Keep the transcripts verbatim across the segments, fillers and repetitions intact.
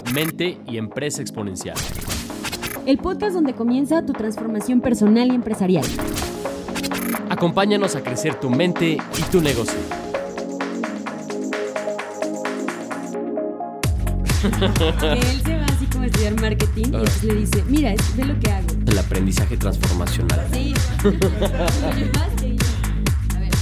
Mente y Empresa Exponencial. El podcast donde comienza tu transformación personal y empresarial. Acompáñanos a crecer tu mente y tu negocio. Que él se va así como a estudiar marketing y entonces le dice, mira, es, ve lo que hago. El aprendizaje transformacional. Sí, lo llevaste y yo. A ver.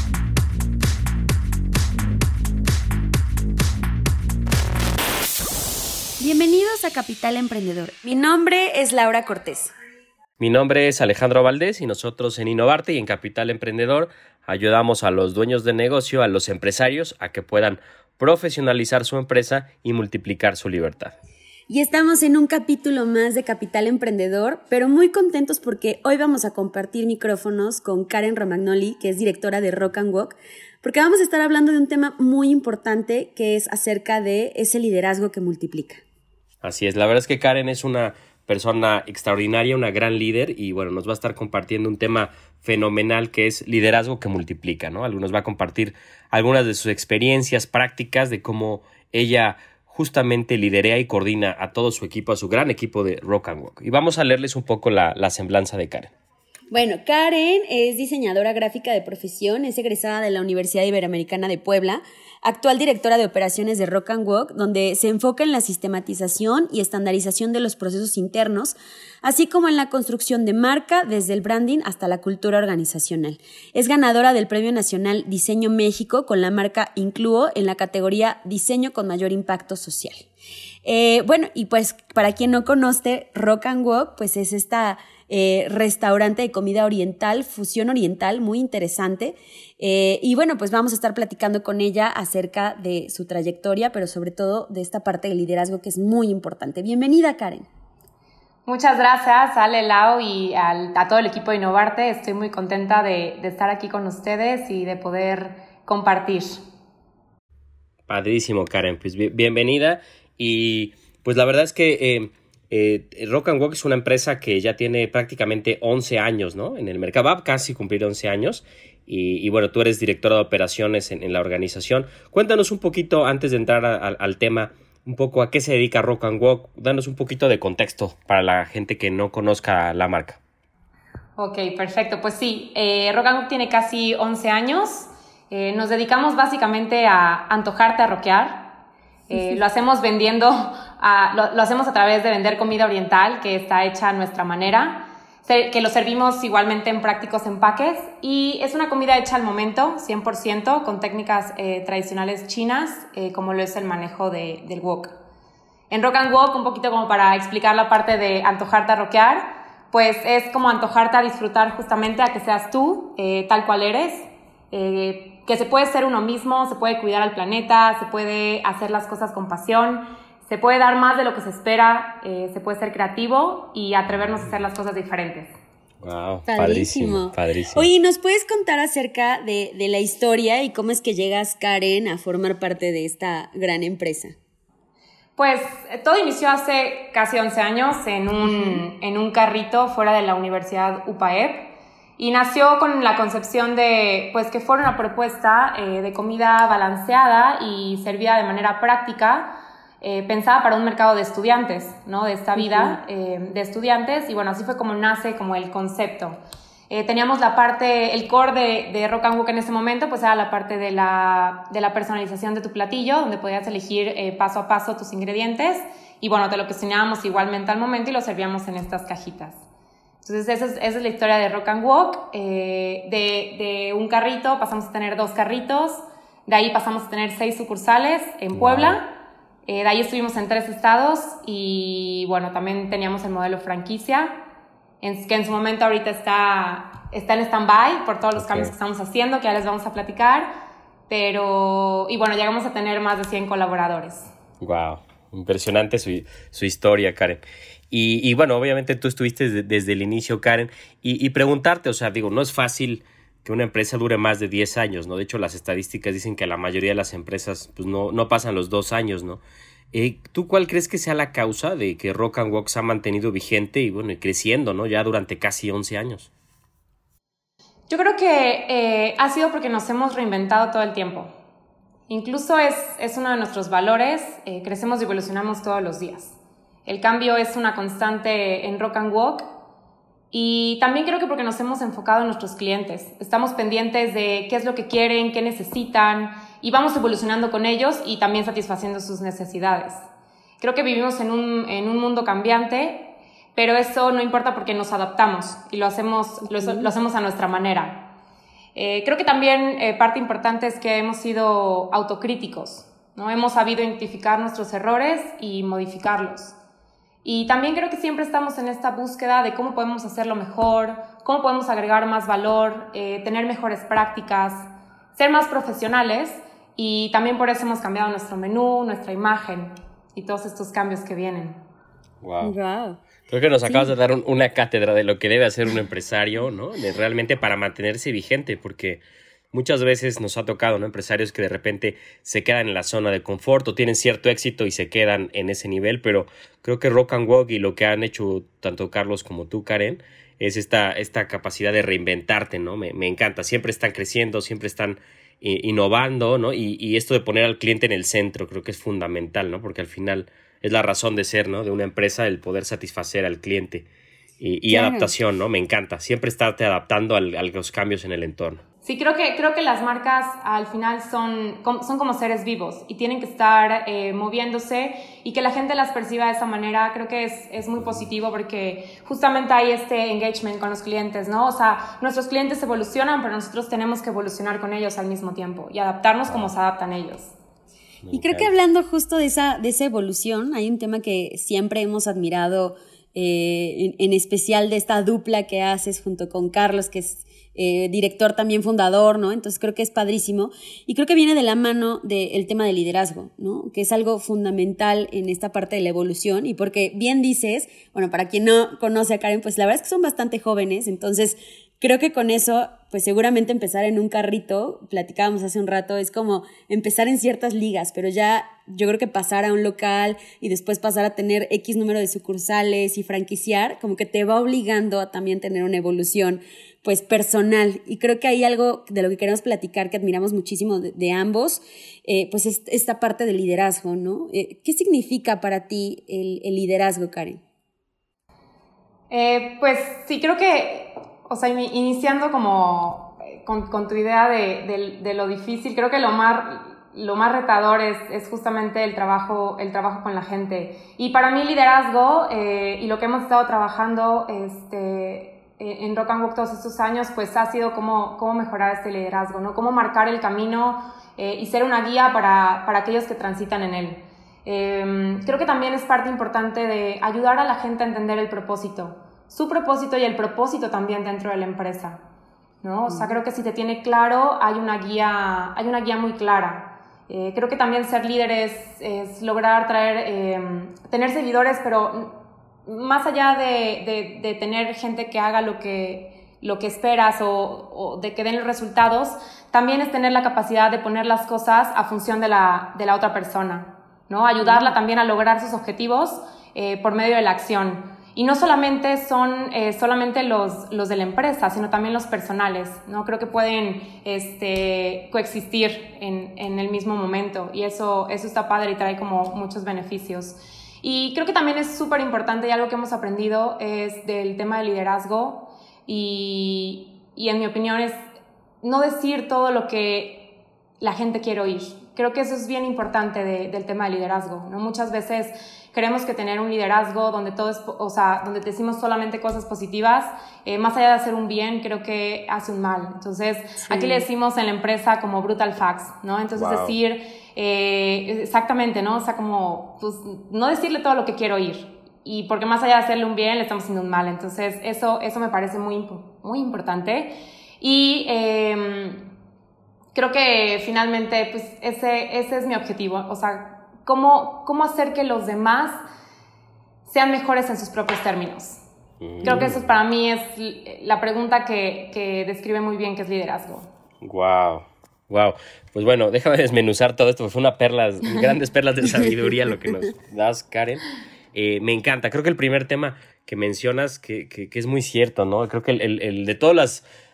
Bienvenidos a Capital Emprendedor. Mi nombre es Laura Cortés. Mi nombre es Alejandro Valdés y nosotros en Innovarte y en Capital Emprendedor ayudamos a los dueños de negocio, a los empresarios, a que puedan profesionalizar su empresa y multiplicar su libertad. Y estamos en un capítulo más de Capital Emprendedor, pero muy contentos porque hoy vamos a compartir micrófonos con Karen Romagnoli, que es directora de Rock and Walk, porque vamos a estar hablando de un tema muy importante que es acerca de ese liderazgo que multiplica. Así es, la verdad es que Karen es una persona extraordinaria, una gran líder y bueno, nos va a estar compartiendo un tema fenomenal que es liderazgo que multiplica, ¿no? Nos va a compartir algunas de sus experiencias prácticas de cómo ella justamente liderea y coordina a todo su equipo, a su gran equipo de Rock and Walk. Y vamos a leerles un poco la, la semblanza de Karen. Bueno, Karen es diseñadora gráfica de profesión, es egresada de la Universidad Iberoamericana de Puebla, actual directora de operaciones de Rock and Walk, donde se enfoca en la sistematización y estandarización de los procesos internos, así como en la construcción de marca desde el branding hasta la cultura organizacional. Es ganadora del Premio Nacional Diseño México con la marca Incluo en la categoría Diseño con Mayor Impacto Social. Eh, bueno, y pues para quien no conoce, Rock and Walk, pues es esta eh, restaurante de comida oriental, fusión oriental, muy interesante. Eh, y bueno, pues vamos a estar platicando con ella acerca de su trayectoria, pero sobre todo de esta parte del liderazgo que es muy importante. Bienvenida, Karen. Muchas gracias, Ale, Lau y al, a todo el equipo de Innovarte. Estoy muy contenta de, de estar aquí con ustedes y de poder compartir. Padrísimo, Karen. Pues bienvenida. Y pues la verdad es que eh, eh, Rock and Walk es una empresa que ya tiene prácticamente once años, ¿no? En el mercado, va a casi cumplir once años. Y, y bueno, tú eres directora de operaciones en, en la organización. Cuéntanos un poquito, antes de entrar a, a, al tema, un poco a qué se dedica Rock and Walk. Danos un poquito de contexto para la gente que no conozca la marca. Ok, perfecto. Pues sí, eh, Rock and Walk tiene casi once años. Eh, nos dedicamos básicamente a antojarte a rockear. Eh, lo hacemos vendiendo, a, lo, lo hacemos a través de vender comida oriental que está hecha a nuestra manera, que lo servimos igualmente en prácticos empaques y es una comida hecha al momento, cien por ciento, con técnicas eh, tradicionales chinas, eh, como lo es el manejo de, del wok. En Rock and Walk, un poquito como para explicar la parte de antojarte a rockear, pues es como antojarte a disfrutar justamente a que seas tú, eh, tal cual eres, eh, que se puede ser uno mismo, se puede cuidar al planeta, se puede hacer las cosas con pasión, se puede dar más de lo que se espera, eh, se puede ser creativo y atrevernos a hacer las cosas diferentes. Wow, padrísimo. padrísimo, padrísimo. Oye, ¿nos puedes contar acerca de, de la historia y cómo es que llegas, Karen, a formar parte de esta gran empresa? Pues todo inició hace casi once años en un, en un carrito fuera de la Universidad U P A E P. Y nació con la concepción de pues, que fuera una propuesta eh, de comida balanceada y servida de manera práctica, eh, pensada para un mercado de estudiantes, ¿no? De esta vida uh-huh. eh, de estudiantes. Y bueno, así fue como nace como el concepto. Eh, teníamos la parte, el core de, de Rock and Walk en ese momento, pues era la parte de la, de la personalización de tu platillo, donde podías elegir eh, paso a paso tus ingredientes. Y bueno, te lo cocinábamos igualmente al momento y lo servíamos en estas cajitas. Entonces esa es, esa es la historia de Rock and Walk. Eh, de, de un carrito pasamos a tener dos carritos, de ahí pasamos a tener seis sucursales en Puebla, wow. eh, de ahí estuvimos en tres estados y bueno, también teníamos el modelo franquicia, en, que en su momento ahorita está, está en stand-by por todos los okay. cambios que estamos haciendo, que ya les vamos a platicar, pero y bueno, llegamos a tener más de cien colaboradores. Wow, impresionante su, su historia, Karen. Y, y bueno, obviamente tú estuviste desde, desde el inicio, Karen, y, y preguntarte, o sea, digo, no es fácil que una empresa dure más de diez años, ¿no? De hecho, las estadísticas dicen que la mayoría de las empresas pues no, no pasan los dos años, ¿no? Eh, ¿Tú cuál crees que sea la causa de que Rock and Walk se ha mantenido vigente y bueno, y creciendo, ¿no? Ya durante casi once años. Yo creo que eh, ha sido porque nos hemos reinventado todo el tiempo. Incluso es, es uno de nuestros valores, eh, crecemos y evolucionamos todos los días. El cambio es una constante en Rock and Walk y también creo que porque nos hemos enfocado en nuestros clientes. Estamos pendientes de qué es lo que quieren, qué necesitan y vamos evolucionando con ellos y también satisfaciendo sus necesidades. Creo que vivimos en un, en un mundo cambiante, pero eso no importa porque nos adaptamos y lo hacemos, lo, lo hacemos a nuestra manera. Eh, creo que también eh, parte importante es que hemos sido autocríticos, ¿no? Hemos sabido identificar nuestros errores y modificarlos. Y también creo que siempre estamos en esta búsqueda de cómo podemos hacerlo mejor, cómo podemos agregar más valor, eh, tener mejores prácticas, ser más profesionales y también por eso hemos cambiado nuestro menú, nuestra imagen y todos estos cambios que vienen. Wow. Wow. Creo que nos Sí. acabas de dar un, una cátedra de lo que debe hacer un empresario, ¿no? De realmente para mantenerse vigente, porque muchas veces nos ha tocado, ¿no? Empresarios que de repente se quedan en la zona de confort o tienen cierto éxito y se quedan en ese nivel, pero creo que Rock and Walk y lo que han hecho tanto Carlos como tú, Karen, es esta, esta capacidad de reinventarte, ¿no? Me, me encanta. Siempre están creciendo, siempre están eh, innovando, ¿no? Y, y esto de poner al cliente en el centro creo que es fundamental, ¿no? Porque al final es la razón de ser, ¿no? De una empresa, el poder satisfacer al cliente. Y, y Claro. adaptación, ¿no? Me encanta. Siempre estarte adaptando al, a los cambios en el entorno. Sí, creo que, creo que las marcas al final son, son como seres vivos y tienen que estar eh, moviéndose y que la gente las perciba de esa manera, creo que es, es muy positivo porque justamente hay este engagement con los clientes, ¿no? O sea, nuestros clientes evolucionan, pero nosotros tenemos que evolucionar con ellos al mismo tiempo y adaptarnos como se adaptan ellos. Y creo que hablando justo de esa, de esa evolución, hay un tema que siempre hemos admirado, eh, en, en especial de esta dupla que haces junto con Carlos, que es eh, director también fundador, ¿no? Entonces creo que es padrísimo. Y creo que viene de la mano del tema de liderazgo, ¿no? Que es algo fundamental en esta parte de la evolución. Y porque bien dices, bueno, para quien no conoce a Karen, pues la verdad es que son bastante jóvenes, entonces creo que con eso, pues seguramente empezar en un carrito, platicábamos hace un rato, es como empezar en ciertas ligas, pero ya yo creo que pasar a un local y después pasar a tener X número de sucursales y franquiciar, como que te va obligando a también tener una evolución pues personal. Y creo que hay algo de lo que queremos platicar que admiramos muchísimo de, de ambos, eh, pues es esta parte del liderazgo, ¿no? Eh, ¿Qué significa para ti el, el liderazgo, Karen? Eh, pues sí, creo que, o sea, iniciando como con, con tu idea de, de, de lo difícil, creo que lo más, lo más retador es, es justamente el trabajo, el trabajo con la gente. Y para mí liderazgo, eh, y lo que hemos estado trabajando este, en Rock and Walk todos estos años, pues ha sido cómo, cómo mejorar este liderazgo, ¿no? Cómo marcar el camino eh, y ser una guía para, para aquellos que transitan en él. Eh, creo que también es parte importante de ayudar a la gente a entender el propósito, su propósito y el propósito también dentro de la empresa, ¿no? O sea, creo que si te tiene claro, hay una guía, hay una guía muy clara. Eh, creo que también ser líder es, es lograr traer, eh, tener seguidores, pero más allá de, de, de tener gente que haga lo que, lo que esperas o, o de que den los resultados, también es tener la capacidad de poner las cosas a función de la, de la otra persona, ¿no? Ayudarla también a lograr sus objetivos eh, por medio de la acción. Y no solamente son eh, solamente los, los de la empresa, sino también los personales, ¿no? Creo que pueden este, coexistir en, en el mismo momento y eso, eso está padre y trae como muchos beneficios. Y creo que también es súper importante y algo que hemos aprendido es del tema de liderazgo y, y en mi opinión es no decir todo lo que la gente quiere oír. Creo que eso es bien importante de, del tema de liderazgo, ¿no? Muchas veces queremos que tener un liderazgo donde todo es, o sea, donde decimos solamente cosas positivas, eh, más allá de hacer un bien, creo que hace un mal. Entonces, sí. Aquí le decimos en la empresa como brutal facts, ¿no? Entonces, wow. decir, eh, exactamente, ¿no? O sea, como, pues, no decirle todo lo que quiero oír. Y porque más allá de hacerle un bien, le estamos haciendo un mal. Entonces, eso, eso me parece muy, muy importante. Y eh, creo que finalmente, pues, ese, ese es mi objetivo. O sea, Cómo, cómo hacer que los demás sean mejores en sus propios términos. Mm. Creo que eso para mí es la pregunta que, que describe muy bien qué es liderazgo. Wow, wow. Pues bueno, déjame desmenuzar todo esto, fue una perla, grandes perlas de sabiduría lo que nos das, Karen. Eh, me encanta, creo que el primer tema que mencionas, que, que, que es muy cierto, ¿no? Creo que el, el, el de todas las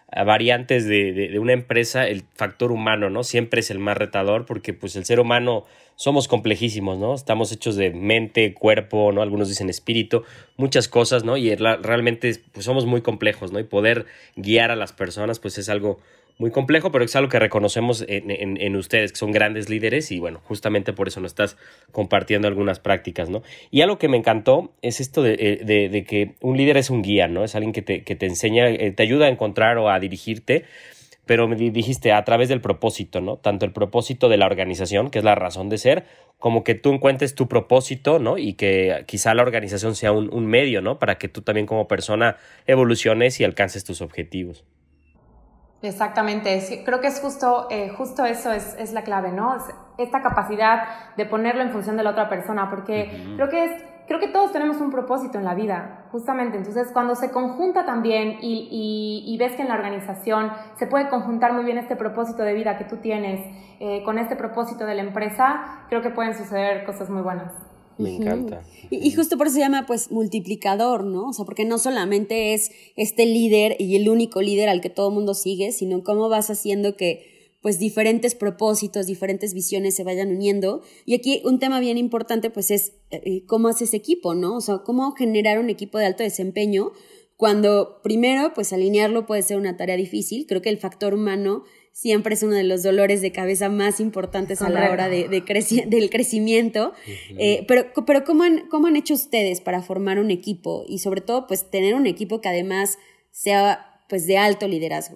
variantes de, de, de una empresa, el factor humano, ¿no? Siempre es el más retador porque pues el ser humano somos complejísimos, ¿no? Estamos hechos de mente, cuerpo, ¿no? Algunos dicen espíritu, muchas cosas, ¿no? Y la, realmente pues somos muy complejos, ¿no? Y poder guiar a las personas pues es algo muy complejo, pero es algo que reconocemos en, en, en ustedes, que son grandes líderes y bueno, justamente por eso nos estás compartiendo algunas prácticas, ¿no? Y algo que me encantó es esto de, de, de que un líder es un guía, ¿no? Es alguien que te, que te enseña, te ayuda a encontrar o a dirigirte, pero me dijiste a través del propósito, ¿no? Tanto el propósito de la organización, que es la razón de ser, como que tú encuentres tu propósito, ¿no? Y que quizá la organización sea un, un medio, ¿no? Para que tú también como persona evoluciones y alcances tus objetivos. Exactamente, sí, creo que es justo, eh, justo eso es, es la clave, ¿no? Esta capacidad de ponerlo en función de la otra persona, porque uh-huh. creo que es, creo que todos tenemos un propósito en la vida, justamente. Entonces, cuando se conjunta también y, y, y ves que en la organización se puede conjuntar muy bien este propósito de vida que tú tienes eh, con este propósito de la empresa, creo que pueden suceder cosas muy buenas. Me encanta. Y, y justo por eso se llama pues multiplicador, ¿no? O sea, porque no solamente es este líder y el único líder al que todo el mundo sigue, sino cómo vas haciendo que pues diferentes propósitos, diferentes visiones se vayan uniendo. Y aquí un tema bien importante pues es eh, cómo haces equipo, ¿no? O sea, cómo generar un equipo de alto desempeño cuando primero pues alinearlo puede ser una tarea difícil. Creo que el factor humano siempre es uno de los dolores de cabeza más importantes a la hora de, de creci- del crecimiento. Uh-huh. Eh, pero pero ¿cómo han, ¿cómo han hecho ustedes para formar un equipo? Y sobre todo, pues, tener un equipo que además sea, pues, de alto liderazgo.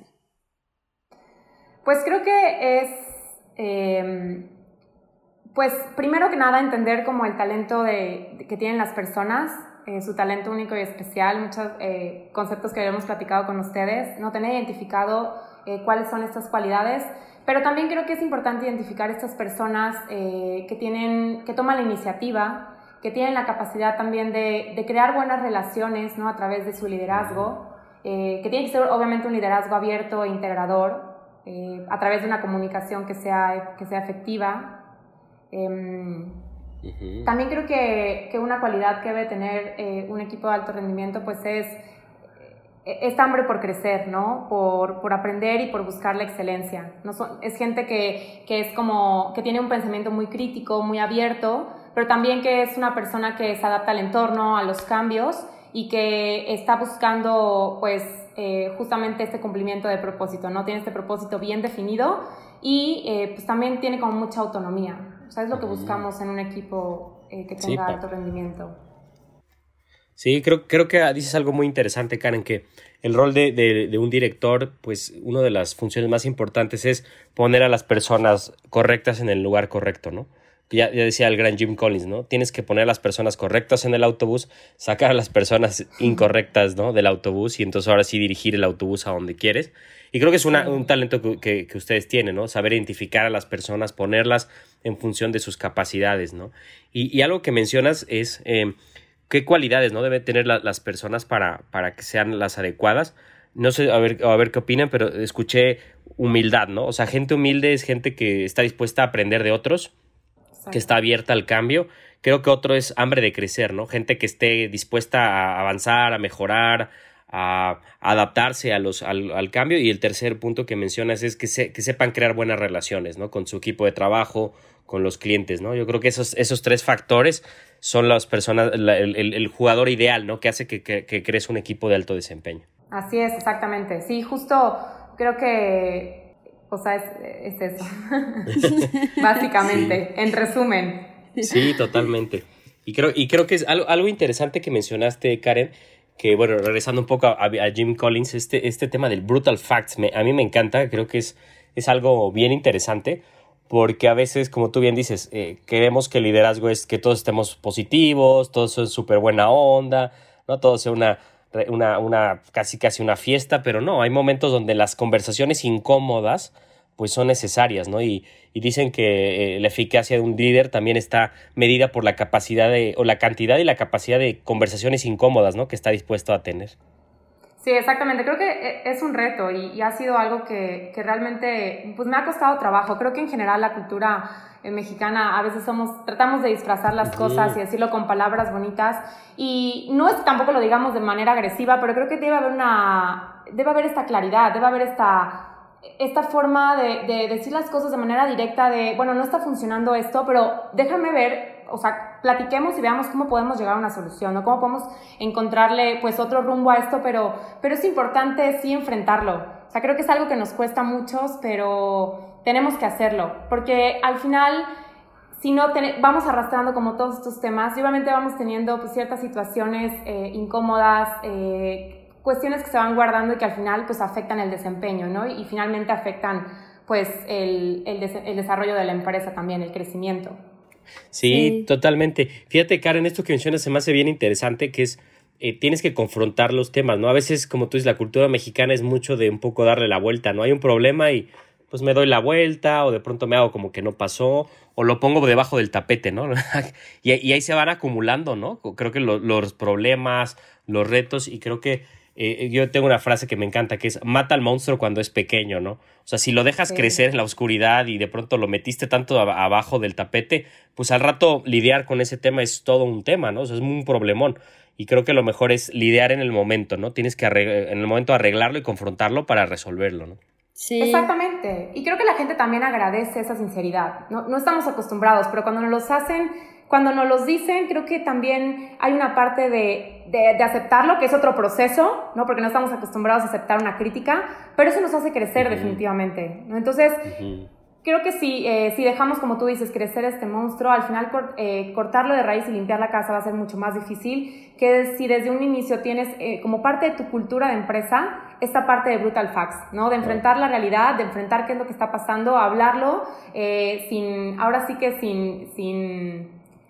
Pues creo que es, eh, pues, primero que nada, entender como el talento de, de que tienen las personas, eh, su talento único y especial, muchos eh, conceptos que habíamos platicado con ustedes, no tener identificado Eh, cuáles son estas cualidades, pero también creo que es importante identificar estas personas eh, que tienen, que toman la iniciativa, que tienen la capacidad también de, de crear buenas relaciones, ¿no? A través de su liderazgo, eh, que tiene que ser obviamente un liderazgo abierto e integrador, eh, a través de una comunicación que sea, que sea efectiva. Eh, uh-huh. También creo que, que una cualidad que debe tener eh, un equipo de alto rendimiento pues es esta hambre por crecer, ¿no? Por, por aprender y por buscar la excelencia. No son, es gente que, que es como, que tiene un pensamiento muy crítico, muy abierto, pero también que es una persona que se adapta al entorno, a los cambios y que está buscando, pues, eh, justamente este cumplimiento de propósito, ¿no? Tiene este propósito bien definido y, eh, pues, también tiene como mucha autonomía. O sea, es lo que buscamos en un equipo eh, que tenga sí, alto rendimiento. Sí, creo, creo que dices algo muy interesante, Karen, que el rol de, de, de un director, pues una de las funciones más importantes es poner a las personas correctas en el lugar correcto, ¿no? Ya, ya decía el gran Jim Collins, ¿no? Tienes que poner a las personas correctas en el autobús, sacar a las personas incorrectas, ¿no? Del autobús y entonces ahora sí dirigir el autobús a donde quieres. Y creo que es una, un talento que, que, que ustedes tienen, ¿no? Saber identificar a las personas, ponerlas en función de sus capacidades, ¿no? Y, y algo que mencionas es... Eh, ¿qué cualidades, no, deben tener la, las personas para, para que sean las adecuadas? No sé, a ver, a ver qué opinan, pero escuché humildad, ¿no? O sea, gente humilde es gente que está dispuesta a aprender de otros, exacto, que está abierta al cambio. Creo que otro es hambre de crecer, ¿no? Gente que esté dispuesta a avanzar, a mejorar, a adaptarse a los, al, al cambio. Y el tercer punto que mencionas es que, se, que sepan crear buenas relaciones, ¿no? Con su equipo de trabajo, con los clientes, ¿no? Yo creo que esos, esos tres factores son las personas, la, el, el, el jugador ideal, ¿no? Que hace que, que, que crees un equipo de alto desempeño. Así es, exactamente. Sí, justo creo que, o sea, es, es eso. Básicamente, sí, en resumen. Sí, totalmente. Y creo, y creo que es algo, algo interesante que mencionaste, Karen, que, bueno, regresando un poco a, a Jim Collins, este, este tema del brutal facts, me, a mí me encanta, creo que es, es algo bien interesante, porque a veces, como tú bien dices, eh, queremos que el liderazgo es que todos estemos positivos, todos son súper buena onda, ¿no? Todo sea una, una, una, casi casi una fiesta, pero no, hay momentos donde las conversaciones incómodas pues son necesarias, ¿no? Y, y dicen que eh, la eficacia de un líder también está medida por la capacidad de, o la cantidad y la capacidad de conversaciones incómodas, ¿no? Que está dispuesto a tener. Sí, exactamente. Creo que es un reto y, y ha sido algo que, que realmente pues me ha costado trabajo. Creo que en general la cultura eh, mexicana a veces somos, tratamos de disfrazar las uh-huh. cosas y decirlo con palabras bonitas y no es que tampoco lo digamos de manera agresiva, pero creo que debe haber una, debe haber esta claridad, debe haber esta, esta forma de, de decir las cosas de manera directa de, bueno, no está funcionando esto, pero déjame ver, o sea, platiquemos y veamos cómo podemos llegar a una solución, ¿no? Cómo podemos encontrarle, pues, otro rumbo a esto, pero, pero es importante sí enfrentarlo. O sea, creo que es algo que nos cuesta a muchos, pero tenemos que hacerlo, porque al final, si no, ten- vamos arrastrando como todos estos temas y obviamente vamos teniendo, pues, ciertas situaciones eh, incómodas, eh, cuestiones que se van guardando y que al final, pues, afectan el desempeño, ¿no? Y, y finalmente afectan, pues, el, el, des- el desarrollo de la empresa también, el crecimiento. Sí, Sí. totalmente. Fíjate, Karen, esto que mencionas se me hace bien interesante, que es, eh, tienes que confrontar los temas, ¿no? A veces, como tú dices, la cultura mexicana es mucho de un poco darle la vuelta, ¿no? Hay un problema y pues me doy la vuelta o de pronto me hago como que no pasó o lo pongo debajo del tapete, ¿no? y, y ahí se van acumulando, ¿no? Creo que lo, los problemas, los retos y creo que Eh, yo tengo una frase que me encanta que es mata al monstruo cuando es pequeño, ¿no? O sea, si lo dejas sí. crecer en la oscuridad y de pronto lo metiste tanto ab- abajo del tapete, pues al rato lidiar con ese tema es todo un tema, ¿no? O sea, es un problemón. Y creo que lo mejor es lidiar en el momento, ¿no? Tienes que arreg- en el momento arreglarlo y confrontarlo para resolverlo, ¿no? Sí. Exactamente. Y creo que la gente también agradece esa sinceridad. No, no estamos acostumbrados, pero cuando nos los hacen, cuando nos los dicen, creo que también hay una parte de, de, de aceptarlo, que es otro proceso, ¿no? Porque no estamos acostumbrados a aceptar una crítica, pero eso nos hace crecer uh-huh. definitivamente, ¿no? Entonces, uh-huh. creo que si, eh, si dejamos, como tú dices, crecer este monstruo, al final cort, eh, cortarlo de raíz y limpiar la casa va a ser mucho más difícil que si desde un inicio tienes eh, como parte de tu cultura de empresa esta parte de brutal facts, ¿no? De enfrentar la realidad, de enfrentar qué es lo que está pasando, hablarlo, eh, sin, ahora sí que sin, sin,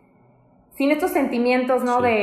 sin estos sentimientos, ¿no? Sí. De,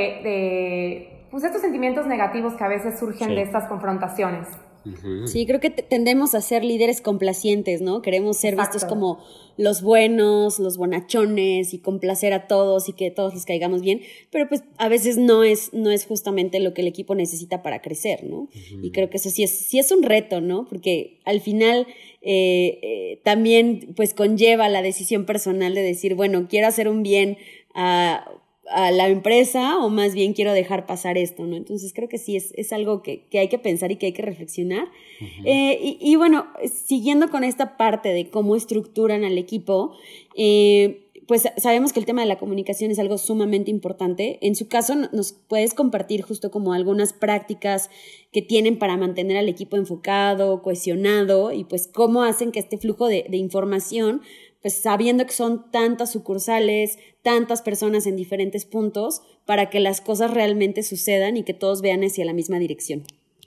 de, pues estos sentimientos negativos que a veces surgen sí. de estas confrontaciones. Uh-huh. Sí, creo que t- tendemos a ser líderes complacientes, ¿no? Queremos ser Exacto. vistos como los buenos, los bonachones y complacer a todos y que todos les caigamos bien, pero pues a veces no es, no es justamente lo que el equipo necesita para crecer, ¿no? Uh-huh. Y creo que eso sí es, sí es un reto, ¿no? Porque al final eh, eh, también pues conlleva la decisión personal de decir, bueno, quiero hacer un bien a... a la empresa o más bien quiero dejar pasar esto, ¿no? Entonces creo que sí es, es algo que, que hay que pensar y que hay que reflexionar. Uh-huh. Eh, y, y bueno, siguiendo con esta parte de cómo estructuran al equipo, eh, pues sabemos que el tema de la comunicación es algo sumamente importante. En su caso, ¿nos puedes compartir justo como algunas prácticas que tienen para mantener al equipo enfocado, cohesionado y pues cómo hacen que este flujo de, de información, pues sabiendo que son tantas sucursales, tantas personas en diferentes puntos, para que las cosas realmente sucedan y que todos vean hacia la misma dirección?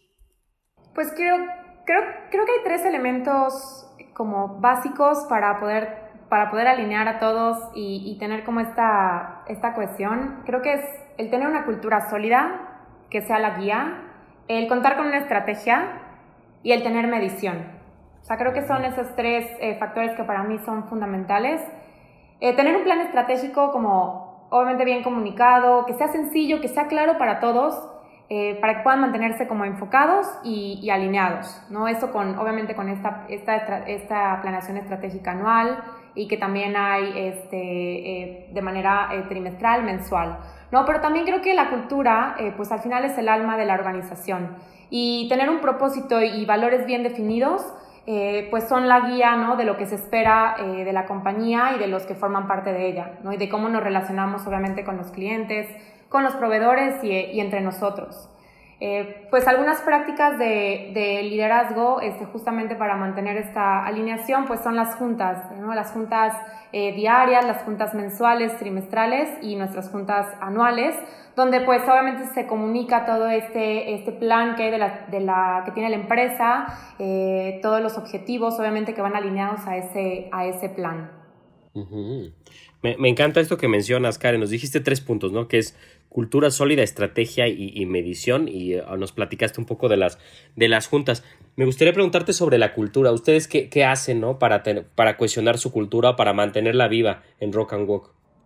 Pues creo, creo, creo que hay tres elementos como básicos para poder, para poder alinear a todos y, y tener como esta, esta cohesión. Creo que es el tener una cultura sólida, que sea la guía, el contar con una estrategia y el tener medición. O sea, creo que son esos tres eh, factores que para mí son fundamentales. Eh, tener un plan estratégico como obviamente bien comunicado, que sea sencillo, que sea claro para todos, eh, para que puedan mantenerse como enfocados y, y alineados, ¿no? Eso con, obviamente con esta, esta, esta planeación estratégica anual y que también hay este, eh, de manera eh, trimestral, mensual, ¿no? Pero también creo que la cultura, eh, pues al final es el alma de la organización y tener un propósito y valores bien definidos, Eh, pues son la guía, ¿no? De lo que se espera eh, de la compañía y de los que forman parte de ella, ¿no? Y de cómo nos relacionamos obviamente con los clientes, con los proveedores y, y entre nosotros. Eh, pues algunas prácticas de, de liderazgo este, justamente para mantener esta alineación pues son las juntas, ¿no? Las juntas eh, diarias, las juntas mensuales, trimestrales y nuestras juntas anuales, donde pues obviamente se comunica todo este, este plan que hay de la, de la, que tiene la empresa, eh, todos los objetivos obviamente que van alineados a ese, a ese plan. Uh-huh. Me, me encanta esto que mencionas, Karen. Nos dijiste tres puntos, ¿no? Que es cultura sólida, estrategia y, y medición, y uh, nos platicaste un poco de las, de las juntas. Me gustaría preguntarte sobre la cultura. ¿Ustedes qué, qué hacen, ¿no? para, ten, para cohesionar su cultura, para mantenerla viva en Rock and Walk?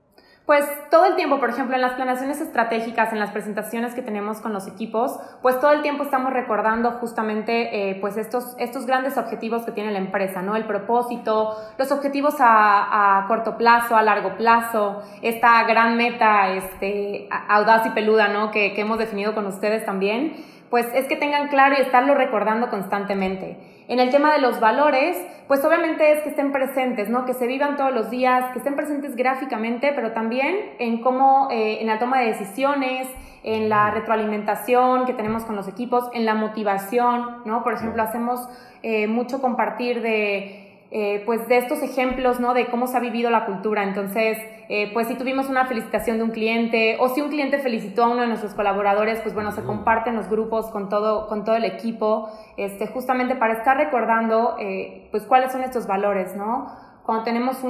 Pues todo el tiempo, por ejemplo, en las planeaciones estratégicas, en las presentaciones que tenemos con los equipos, pues todo el tiempo estamos recordando justamente eh, pues estos, estos grandes objetivos que tiene la empresa, ¿no? El propósito, los objetivos a, a corto plazo, a largo plazo, esta gran meta este, audaz y peluda, ¿no? Que, que hemos definido con ustedes también, pues es que tengan claro y estarlo recordando constantemente. En el tema de los valores, pues obviamente es que estén presentes, ¿no? Que se vivan todos los días, que estén presentes gráficamente, pero también en cómo, eh, en la toma de decisiones, en la retroalimentación que tenemos con los equipos, en la motivación, ¿no? Por ejemplo, hacemos eh, mucho compartir de... Eh, pues de estos ejemplos, ¿no? De cómo se ha vivido la cultura. Entonces, eh, pues si tuvimos una felicitación de un cliente o si un cliente felicitó a uno de nuestros colaboradores, pues bueno, se comparten los grupos con todo, con todo el equipo, este, justamente para estar recordando eh, pues cuáles son estos valores, ¿no? Cuando tenemos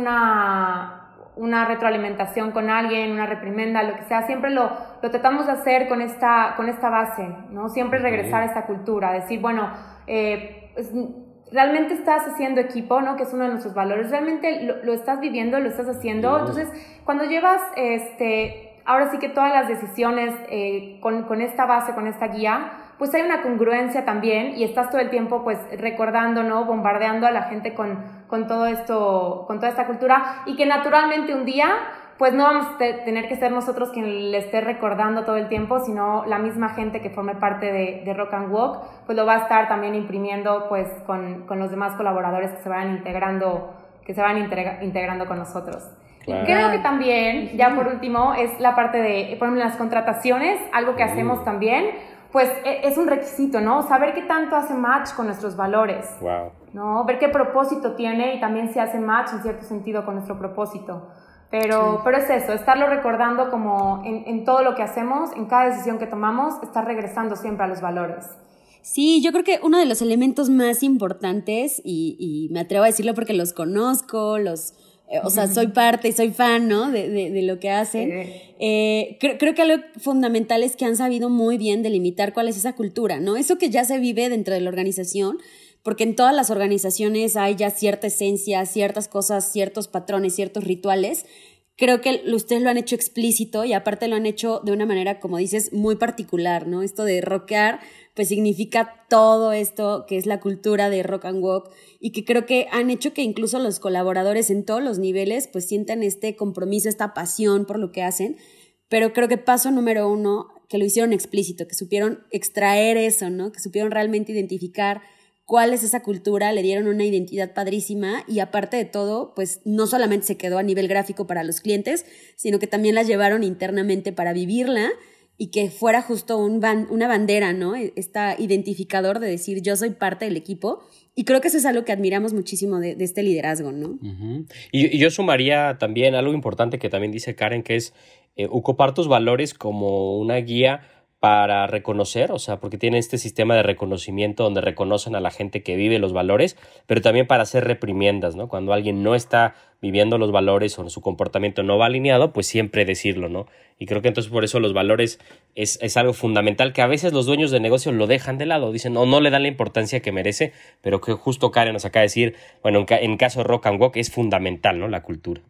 una, una retroalimentación con alguien, una reprimenda, lo que sea, siempre lo, lo tratamos de hacer con esta, con esta base, ¿no? Siempre regresar a esta cultura, decir, bueno, eh, pues, realmente estás haciendo equipo, ¿no? Que es uno de nuestros valores. Realmente lo, lo estás viviendo, lo estás haciendo. Entonces, cuando llevas, este, ahora sí que todas las decisiones eh, con, con esta base, con esta guía, pues hay una congruencia también y estás todo el tiempo, pues, recordando, ¿no? Bombardeando a la gente con, con todo esto, con toda esta cultura y que naturalmente un día, pues no vamos a tener que ser nosotros quien le esté recordando todo el tiempo, sino la misma gente que forme parte de, de Rock and Walk, pues lo va a estar también imprimiendo pues con, con los demás colaboradores que se van integrando, que se van integra, integrando con nosotros. Claro. Y creo que también, ya por último, es la parte de, por ejemplo, las contrataciones, algo que hacemos también, pues es un requisito, ¿no? Saber qué tanto hace match con nuestros valores, wow. ¿no? Ver qué propósito tiene y también si hace match en cierto sentido con nuestro propósito. Pero, sí. pero es eso, estarlo recordando como en, en todo lo que hacemos, en cada decisión que tomamos, estar regresando siempre a los valores. Sí, yo creo que uno de los elementos más importantes, y, y me atrevo a decirlo porque los conozco, los, eh, o sea, soy parte y soy fan, ¿no? De, de, de lo que hacen. Sí. Eh, creo, creo que algo fundamental es que han sabido muy bien delimitar cuál es esa cultura, ¿no? Eso que ya se vive dentro de la organización, porque en todas las organizaciones hay ya cierta esencia, ciertas cosas, ciertos patrones, ciertos rituales. Creo que ustedes lo han hecho explícito y aparte lo han hecho de una manera, como dices, muy particular, ¿no? Esto de rockear, pues significa todo esto que es la cultura de Rock and Walk y que creo que han hecho que incluso los colaboradores en todos los niveles pues sientan este compromiso, esta pasión por lo que hacen. Pero creo que paso número uno, que lo hicieron explícito, que supieron extraer eso, ¿no? Que supieron realmente identificar cuál es esa cultura, le dieron una identidad padrísima y aparte de todo, pues no solamente se quedó a nivel gráfico para los clientes, sino que también la llevaron internamente para vivirla y que fuera justo un ban- una bandera, ¿no? Este identificador de decir yo soy parte del equipo y creo que eso es algo que admiramos muchísimo de, de este liderazgo, ¿no? Uh-huh. Y, y yo sumaría también algo importante que también dice Karen, que es eh, ocupar tus valores como una guía para reconocer, o sea, porque tiene este sistema de reconocimiento donde reconocen a la gente que vive los valores, pero también para hacer reprimiendas, ¿no? Cuando alguien no está viviendo los valores o su comportamiento no va alineado, pues siempre decirlo, ¿no? Y creo que entonces por eso los valores es, es algo fundamental que a veces los dueños de negocio lo dejan de lado, dicen, no, no le dan la importancia que merece, pero que justo Karen nos acaba de decir, bueno, en, ca- en caso de Rock and Walk es fundamental, ¿no? La cultura.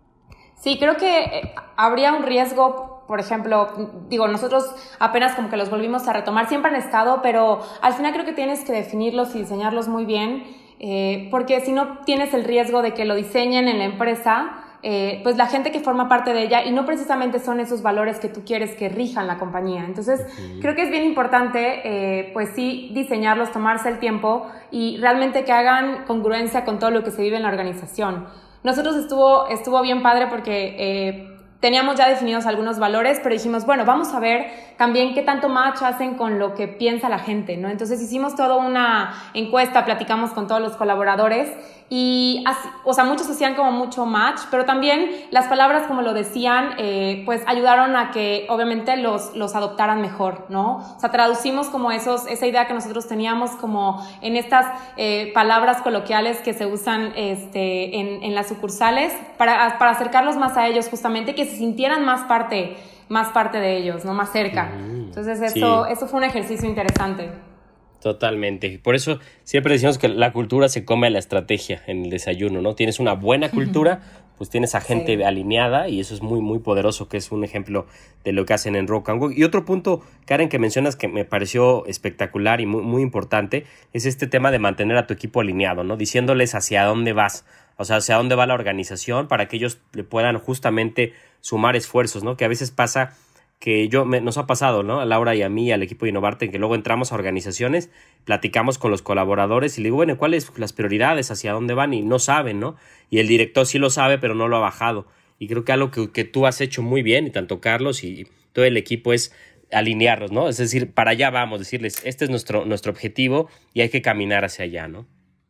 Sí, creo que habría un riesgo, por ejemplo, digo, nosotros apenas como que los volvimos a retomar, siempre han estado, pero al final creo que tienes que definirlos y diseñarlos muy bien, eh, porque si no tienes el riesgo de que lo diseñen en la empresa, eh, pues la gente que forma parte de ella y no precisamente son esos valores que tú quieres que rijan la compañía. Entonces, uh-huh. creo que es bien importante, eh, pues sí, diseñarlos, tomarse el tiempo y realmente que hagan congruencia con todo lo que se vive en la organización. Nosotros estuvo, estuvo bien padre porque eh, teníamos ya definidos algunos valores, pero dijimos, bueno, vamos a ver también qué tanto match hacen con lo que piensa la gente, ¿no? Entonces hicimos toda una encuesta, platicamos con todos los colaboradores y, así, o sea, muchos hacían como mucho match, pero también las palabras, como lo decían, eh, pues ayudaron a que obviamente los, los adoptaran mejor, ¿no? O sea, traducimos como esos, esa idea que nosotros teníamos como en estas eh, palabras coloquiales que se usan este, en, en las sucursales para, para acercarlos más a ellos justamente, que se sintieran más parte, más parte de ellos, ¿no? Más cerca. Mm, Entonces eso, sí. eso fue un ejercicio interesante. Totalmente. Por eso siempre decimos que la cultura se come a la estrategia en el desayuno, ¿no? Tienes una buena cultura, pues tienes a gente sí. alineada y eso es muy, muy poderoso, que es un ejemplo de lo que hacen en Rock and Walk. Y otro punto, Karen, que mencionas que me pareció espectacular y muy, muy importante, es este tema de mantener a tu equipo alineado, ¿no? Diciéndoles hacia dónde vas, o sea, hacia dónde va la organización para que ellos le puedan justamente sumar esfuerzos, ¿no? Que a veces pasa que yo me, nos ha pasado, ¿no? A Laura y a mí, al equipo de Innovarte, que luego entramos a organizaciones, platicamos con los colaboradores y le digo, bueno, ¿cuáles son las prioridades? ¿Hacia dónde van? Y no saben, ¿no? Y el director sí lo sabe, pero no lo ha bajado. Y creo que algo que, que tú has hecho muy bien, y tanto Carlos y todo el equipo, es alinearlos, ¿no? Es decir, para allá vamos, decirles, este es nuestro, nuestro objetivo y hay que caminar hacia allá, ¿no?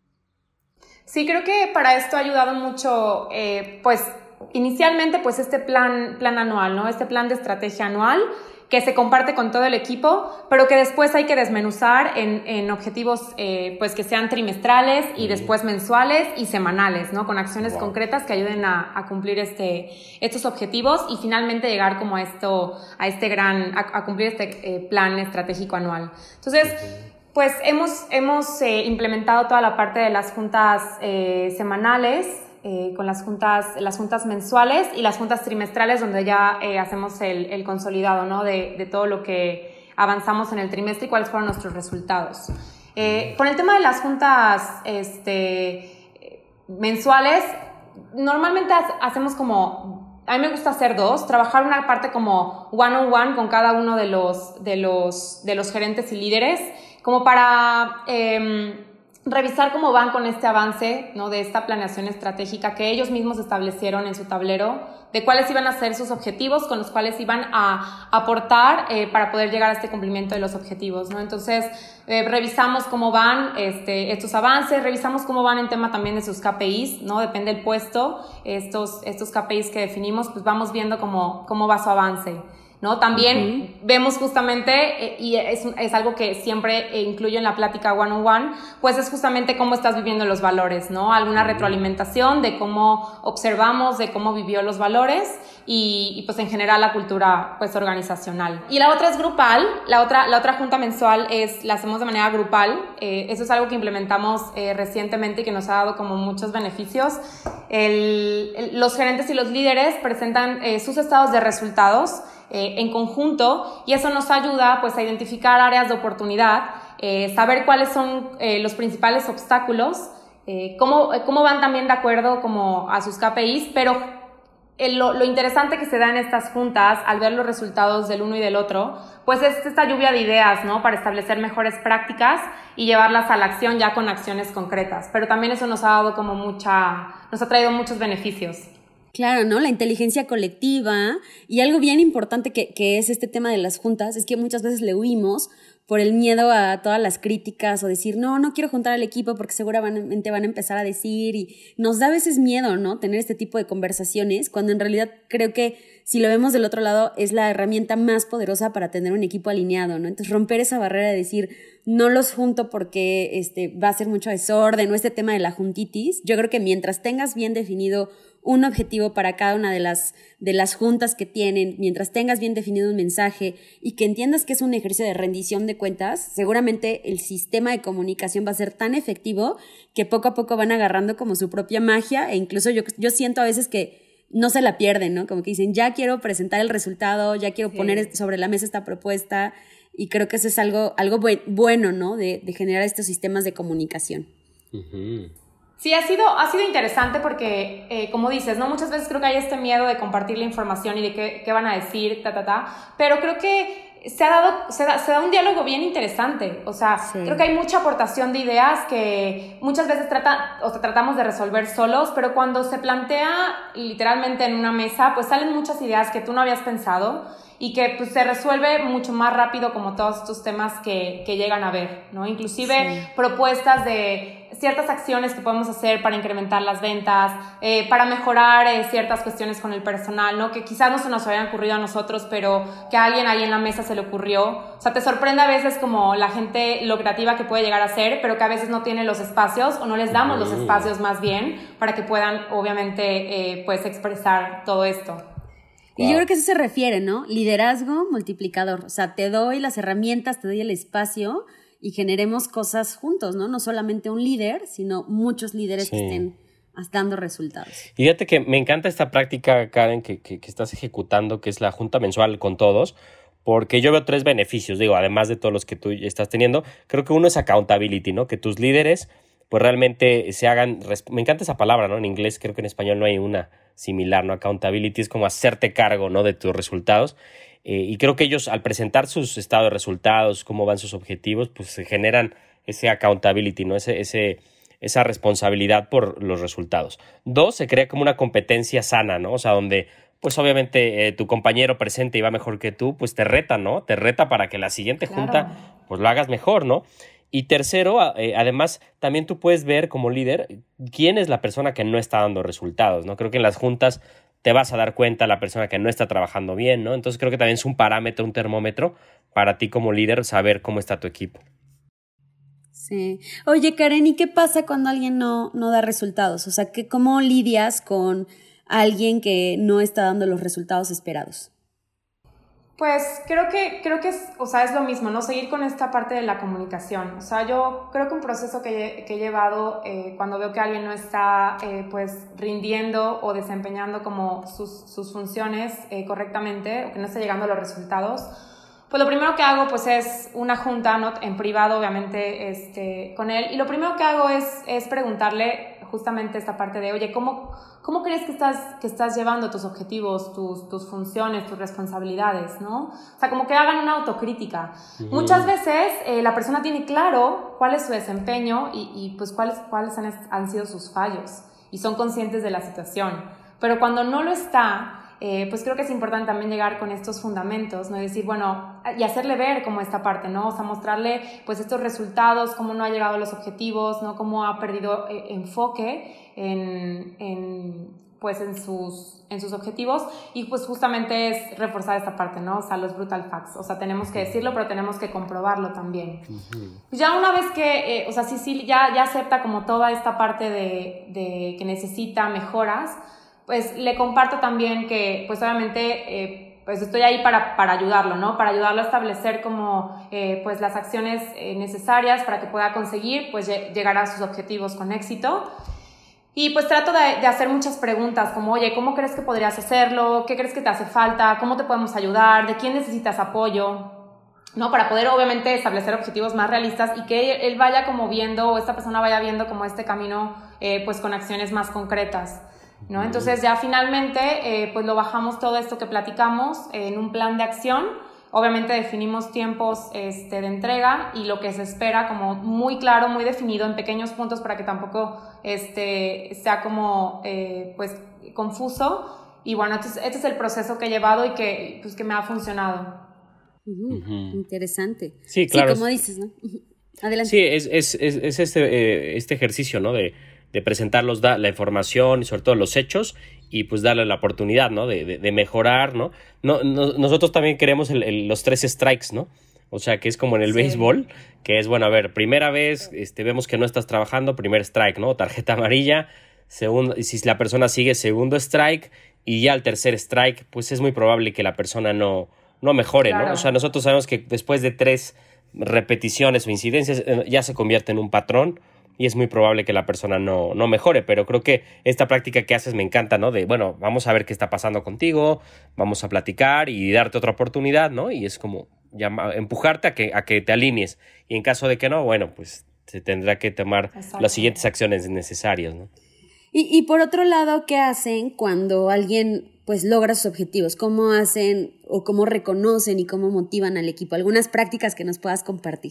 Sí, creo que para esto ha ayudado mucho, eh, pues, inicialmente, pues, este plan, plan anual, ¿no? Este plan de estrategia anual que se comparte con todo el equipo, pero que después hay que desmenuzar en, en objetivos, eh, pues, que sean trimestrales y después mensuales y semanales, ¿no? Con acciones wow. concretas que ayuden a, a cumplir este, estos objetivos y finalmente llegar como a esto, a este gran, a, a cumplir este eh, plan estratégico anual. Entonces, uh-huh. pues, hemos, hemos eh, implementado toda la parte de las juntas eh, semanales, Eh, con las juntas, las juntas mensuales y las juntas trimestrales, donde ya eh, hacemos el, el consolidado, ¿no? de, de todo lo que avanzamos en el trimestre y cuáles fueron nuestros resultados. Eh, con el tema de las juntas este, mensuales, normalmente hacemos como, a mí me gusta hacer dos, trabajar una parte como one-on-one con cada uno de los, de los, de los gerentes y líderes, como para Eh, revisar cómo van con este avance, ¿no? De esta planeación estratégica que ellos mismos establecieron en su tablero, de cuáles iban a ser sus objetivos, con los cuales iban a aportar eh, para poder llegar a este cumplimiento de los objetivos, ¿no? Entonces, eh, revisamos cómo van este, estos avances, revisamos cómo van en tema también de sus K P Is, ¿no? Depende del puesto, estos, estos K P Is que definimos, pues vamos viendo cómo, cómo va su avance, ¿no? También uh-huh. vemos justamente, eh, y es, es algo que siempre eh, incluyo en la plática one-on-one, pues es justamente cómo estás viviendo los valores, ¿no? Alguna uh-huh. retroalimentación de cómo observamos, de cómo vivió los valores y, y pues en general la cultura pues organizacional. Y la otra es grupal, la otra, la otra junta mensual es, la hacemos de manera grupal, eh, eso es algo que implementamos eh, recientemente y que nos ha dado como muchos beneficios. El, el, los gerentes y los líderes presentan eh, sus estados de resultados Eh, en conjunto y eso nos ayuda pues a identificar áreas de oportunidad, eh, saber cuáles son eh, los principales obstáculos, eh, cómo, cómo van también de acuerdo como a sus K P Is, pero el, lo, lo interesante que se da en estas juntas al ver los resultados del uno y del otro, pues es esta lluvia de ideas, ¿no? Para establecer mejores prácticas y llevarlas a la acción ya con acciones concretas, pero también eso nos ha dado como mucha, nos ha traído muchos beneficios. Claro, ¿no? La inteligencia colectiva y algo bien importante que, que es este tema de las juntas es que muchas veces le huimos por el miedo a todas las críticas o decir, no, no quiero juntar al equipo porque seguramente van a empezar a decir y nos da a veces miedo, ¿no? Tener este tipo de conversaciones cuando en realidad creo que si lo vemos del otro lado es la herramienta más poderosa para tener un equipo alineado, ¿no? Entonces romper esa barrera de decir, no los junto porque este, va a ser mucho desorden o este tema de la juntitis, yo creo que mientras tengas bien definido un objetivo para cada una de las, de las juntas que tienen, mientras tengas bien definido un mensaje y que entiendas que es un ejercicio de rendición de cuentas, seguramente el sistema de comunicación va a ser tan efectivo que poco a poco van agarrando como su propia magia e incluso yo, yo siento a veces que no se la pierden, ¿no? Como que dicen, ya quiero presentar el resultado, ya quiero sí. poner sobre la mesa esta propuesta y creo que eso es algo, algo bu- bueno, ¿no? De, de generar estos sistemas de comunicación. Uh-huh. Sí, ha sido, ha sido interesante porque, eh, como dices, ¿no? Muchas veces creo que hay este miedo de compartir la información y de qué, qué van a decir, ta, ta, ta, pero creo que se ha dado, se da, se da un diálogo bien interesante, o sea, sí. creo que hay mucha aportación de ideas que muchas veces trata, o sea, tratamos de resolver solos, pero cuando se plantea literalmente en una mesa, pues salen muchas ideas que tú no habías pensado y que pues se resuelve mucho más rápido como todos estos temas que, que llegan a ver, ¿no? Inclusive sí. propuestas de ciertas acciones que podemos hacer para incrementar las ventas, eh, para mejorar eh, ciertas cuestiones con el personal, ¿no? Que quizás no se nos habían ocurrido a nosotros, pero que a alguien ahí en la mesa se le ocurrió. O sea, te sorprende a veces como la gente lo creativa que puede llegar a ser, pero que a veces no tiene los espacios o no les damos los espacios más bien para que puedan, obviamente, eh, pues expresar todo esto. Y wow. yo creo que eso se refiere, ¿no? Liderazgo multiplicador. O sea, te doy las herramientas, te doy el espacio y generemos cosas juntos, ¿no? No solamente un líder, sino muchos líderes sí. que estén dando resultados. Fíjate que me encanta esta práctica, Karen, que, que, que estás ejecutando, que es la junta mensual con todos, porque yo veo tres beneficios, digo, además de todos los que tú estás teniendo. Creo que uno es accountability, ¿no? Que tus líderes pues realmente se hagan, me encanta esa palabra, ¿no? En inglés, creo que en español no hay una similar, ¿no? Accountability es como hacerte cargo, ¿no? De tus resultados. Eh, y creo que ellos, al presentar sus estados de resultados, cómo van sus objetivos, pues se generan ese accountability, ¿no? Ese, ese, esa responsabilidad por los resultados. Dos, se crea como una competencia sana, ¿no? O sea, donde, pues obviamente, eh, tu compañero presente y va mejor que tú, pues te reta, ¿no? Te reta para que la siguiente Claro. junta, pues lo hagas mejor, ¿no? Y tercero, eh, además, también tú puedes ver como líder quién es la persona que no está dando resultados, ¿no? Creo que en las juntas te vas a dar cuenta la persona que no está trabajando bien, ¿no? Entonces creo que también es un parámetro, un termómetro para ti como líder saber cómo está tu equipo. Sí. Oye, Karen, ¿y qué pasa cuando alguien no, no da resultados? O sea, ¿qué, ¿cómo lidias con alguien que no está dando los resultados esperados? Pues creo que, creo que es, o sea, es lo mismo, ¿no? Seguir con esta parte de la comunicación. O sea, yo creo que un proceso que, que he llevado eh, cuando veo que alguien no está, eh, pues, rindiendo o desempeñando como sus, sus funciones eh, correctamente, o que no está llegando a los resultados, pues lo primero que hago, pues, es una junta, ¿no? En privado, obviamente, este, con él. Y lo primero que hago es, es preguntarle justamente esta parte de, oye, ¿cómo, cómo crees que estás, que estás llevando tus objetivos, tus, tus funciones, tus responsabilidades, ¿no? O sea, como que hagan una autocrítica. Uh-huh. Muchas veces eh, la persona tiene claro cuál es su desempeño y, y pues cuáles, cuáles han, han sido sus fallos y son conscientes de la situación. Pero cuando no lo está, Eh, pues creo que es importante también llegar con estos fundamentos, ¿no? Y decir, bueno, y hacerle ver como esta parte, ¿no? O sea, mostrarle pues estos resultados, cómo no ha llegado a los objetivos, ¿no? Cómo ha perdido eh, enfoque en, en, pues en sus, en sus objetivos, y pues justamente es reforzar esta parte, ¿no? O sea, los brutal facts, o sea, tenemos que decirlo, pero tenemos que comprobarlo también. Uh-huh. Ya una vez que, eh, o sea, sí, sí, ya, ya acepta como toda esta parte de, de que necesita mejoras, pues le comparto también que, pues obviamente, eh, pues estoy ahí para, para ayudarlo, ¿no? Para ayudarlo a establecer como, eh, pues las acciones eh, necesarias para que pueda conseguir, pues, llegar a sus objetivos con éxito. Y pues trato de, de hacer muchas preguntas, como, oye, ¿cómo crees que podrías hacerlo? ¿Qué crees que te hace falta? ¿Cómo te podemos ayudar? ¿De quién necesitas apoyo? ¿No? Para poder, obviamente, establecer objetivos más realistas y que él vaya como viendo, o esta persona vaya viendo como este camino, eh, pues, con acciones más concretas, ¿no? Entonces ya finalmente eh, pues lo bajamos todo esto que platicamos en un plan de acción. Obviamente definimos tiempos este, de entrega y lo que se espera como muy claro, muy definido en pequeños puntos para que tampoco este, sea como eh, pues confuso. Y bueno, este es, este es el proceso que he llevado y que, pues, que me ha funcionado. Uh-huh. Uh-huh. Interesante. Sí, claro. Sí, como dices, ¿no? Uh-huh. Adelante. Sí, es, es, es, es este, eh, este ejercicio, ¿no? De de presentarlos da, la información y sobre todo los hechos y pues darle la oportunidad, ¿no? De, de, de mejorar, ¿no? No, no nosotros también queremos el, el, los tres strikes, ¿no? O sea, que es como en el sí. béisbol, que es, bueno, a ver, primera vez este, vemos que no estás trabajando, primer strike, ¿no? Tarjeta amarilla, segundo, y si la persona sigue, segundo strike, y ya el tercer strike, pues es muy probable que la persona no, no mejore, claro. ¿no? O sea, nosotros sabemos que después de tres repeticiones o incidencias ya se convierte en un patrón, y es muy probable que la persona no, no mejore, pero creo que esta práctica que haces me encanta, ¿no? De, bueno, vamos a ver qué está pasando contigo, vamos a platicar y darte otra oportunidad, ¿no? Y es como llama, empujarte a que, a que te alinees. Y en caso de que no, bueno, pues se tendrá que tomar Exacto. las siguientes acciones necesarias, ¿no? Y, y por otro lado, ¿qué hacen cuando alguien pues logra sus objetivos? ¿Cómo hacen o cómo reconocen y cómo motivan al equipo? Algunas prácticas que nos puedas compartir.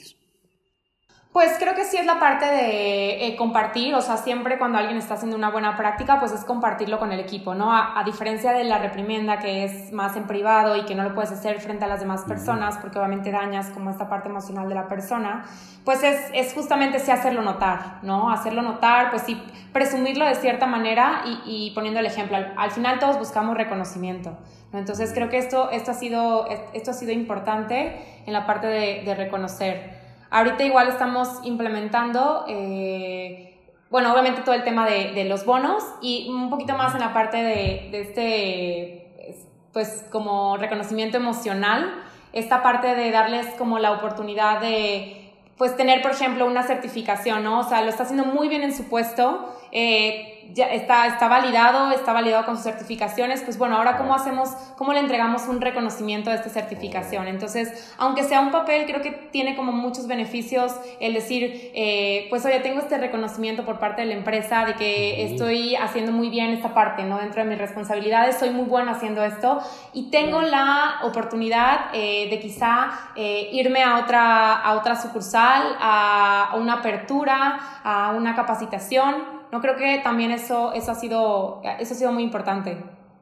Pues creo que sí es la parte de eh, compartir, o sea, siempre cuando alguien está haciendo una buena práctica, pues es compartirlo con el equipo, ¿no? A, a diferencia de la reprimenda, que es más en privado y que no lo puedes hacer frente a las demás personas, porque obviamente dañas como esta parte emocional de la persona, pues es, es justamente sí hacerlo notar, ¿no? Hacerlo notar, pues sí, presumirlo de cierta manera y, y poniendo el ejemplo. Al, al final todos buscamos reconocimiento, ¿no? Entonces creo que esto, esto, ha sido, esto ha sido importante en la parte de, de reconocer. Ahorita igual estamos implementando, eh, bueno, obviamente todo el tema de, de los bonos y un poquito más en la parte de, de este, pues como reconocimiento emocional, esta parte de darles como la oportunidad de, pues tener, por ejemplo, una certificación, ¿no? O sea, lo está haciendo muy bien en su puesto, eh, ya está, está validado, está validado con sus certificaciones, pues bueno, ahora cómo hacemos, cómo le entregamos un reconocimiento de esta certificación. Entonces, aunque sea un papel, creo que tiene como muchos beneficios el decir, eh, pues oye, tengo este reconocimiento por parte de la empresa de que estoy haciendo muy bien esta parte, ¿no? Dentro de mis responsabilidades, soy muy bueno haciendo esto y tengo la oportunidad eh, de quizá eh, irme a otra, a otra sucursal, a, a una apertura, a una capacitación. No, creo que también eso, eso, ha sido, eso ha sido muy importante.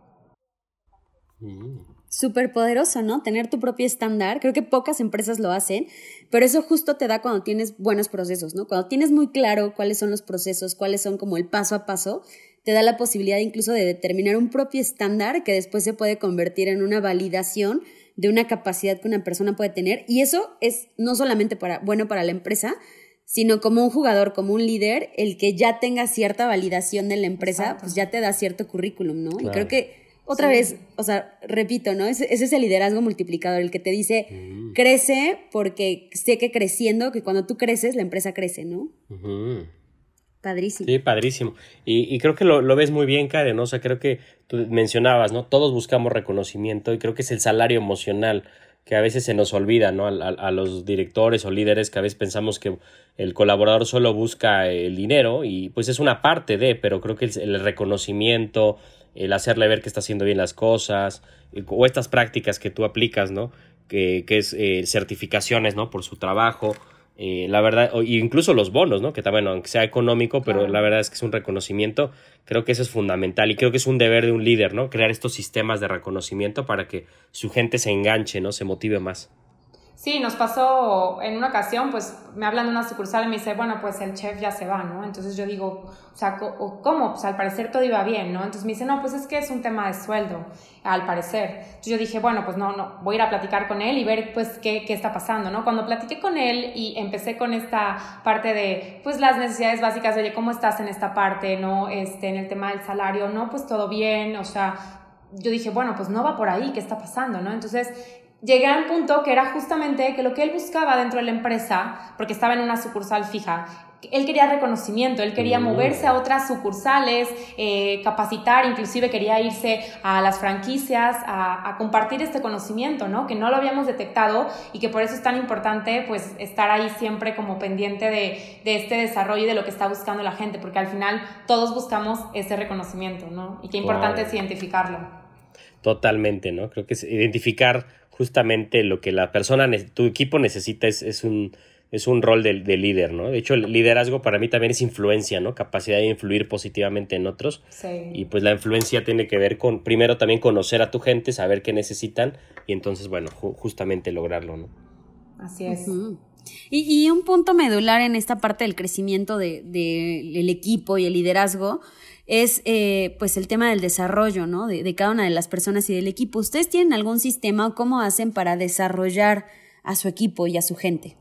Súper poderoso, ¿no? Tener tu propio estándar. Creo que pocas empresas lo hacen, pero eso justo te da cuando tienes buenos procesos, ¿no? Cuando tienes muy claro cuáles son los procesos, cuáles son como el paso a paso, te da la posibilidad incluso de determinar un propio estándar que después se puede convertir en una validación de una capacidad que una persona puede tener. Y eso es no solamente para, bueno para la empresa, sino como un jugador, como un líder, el que ya tenga cierta validación de la empresa, Exacto. pues ya te da cierto currículum, ¿no? Claro. Y creo que otra sí. vez, o sea, repito, ¿no? Ese, ese es el liderazgo multiplicador, el que te dice, uh-huh. crece porque sé que creciendo, que cuando tú creces, la empresa crece, ¿no? Uh-huh. Padrísimo. Sí, padrísimo. Y, y creo que lo, lo ves muy bien, Karen, ¿no? O sea, creo que tú mencionabas, ¿no? Todos buscamos reconocimiento y creo que es el salario emocional que a veces se nos olvida, ¿no? A, a, a los directores o líderes que a veces pensamos que el colaborador solo busca el dinero y pues es una parte de, pero creo que el, el reconocimiento, el hacerle ver que está haciendo bien las cosas, o estas prácticas que tú aplicas, ¿no? Que, que es eh, certificaciones, ¿no? Por su trabajo, eh, la verdad, o incluso los bonos, ¿no? Que también, aunque sea económico, pero claro. la verdad es que es un reconocimiento, creo que eso es fundamental y creo que es un deber de un líder, ¿no? Crear estos sistemas de reconocimiento para que su gente se enganche, ¿no? Se motive más. Sí, nos pasó en una ocasión, pues me hablan de una sucursal y me dice, bueno, pues el chef ya se va, ¿no? Entonces yo digo, o sea, ¿cómo? Pues al parecer todo iba bien, ¿no? Entonces me dice, no, pues es que es un tema de sueldo, al parecer. Entonces yo dije, bueno, pues no, no, voy a ir a platicar con él y ver, pues, qué, qué está pasando, ¿no? Cuando platiqué con él y empecé con esta parte de, pues, las necesidades básicas, oye, ¿cómo estás en esta parte, no? Este, en el tema del salario, no, pues todo bien, o sea, yo dije, bueno, pues no va por ahí, ¿qué está pasando, no? Entonces llegué a un punto que era justamente que lo que él buscaba dentro de la empresa, porque estaba en una sucursal fija, él quería reconocimiento, él quería moverse a otras sucursales, eh, capacitar, inclusive quería irse a las franquicias, a, a compartir este conocimiento, ¿no? Que no lo habíamos detectado y que por eso es tan importante, pues, estar ahí siempre como pendiente de, de este desarrollo y de lo que está buscando la gente, porque al final todos buscamos ese reconocimiento, ¿no? Y qué importante wow. es identificarlo. Totalmente, ¿no? Creo que es identificar justamente lo que la persona, tu equipo necesita es, es un... es un rol de, de líder, ¿no? De hecho, el liderazgo para mí también es influencia, ¿no? Capacidad de influir positivamente en otros. Sí. Y pues la influencia tiene que ver con, primero también conocer a tu gente, saber qué necesitan y entonces, bueno, ju- justamente lograrlo, ¿no? Así es. Uh-huh. Y, y un punto medular en esta parte del crecimiento de, de, del equipo y el liderazgo es eh, pues el tema del desarrollo, ¿no? De, de cada una de las personas y del equipo. ¿Ustedes tienen algún sistema o cómo hacen para desarrollar a su equipo y a su gente?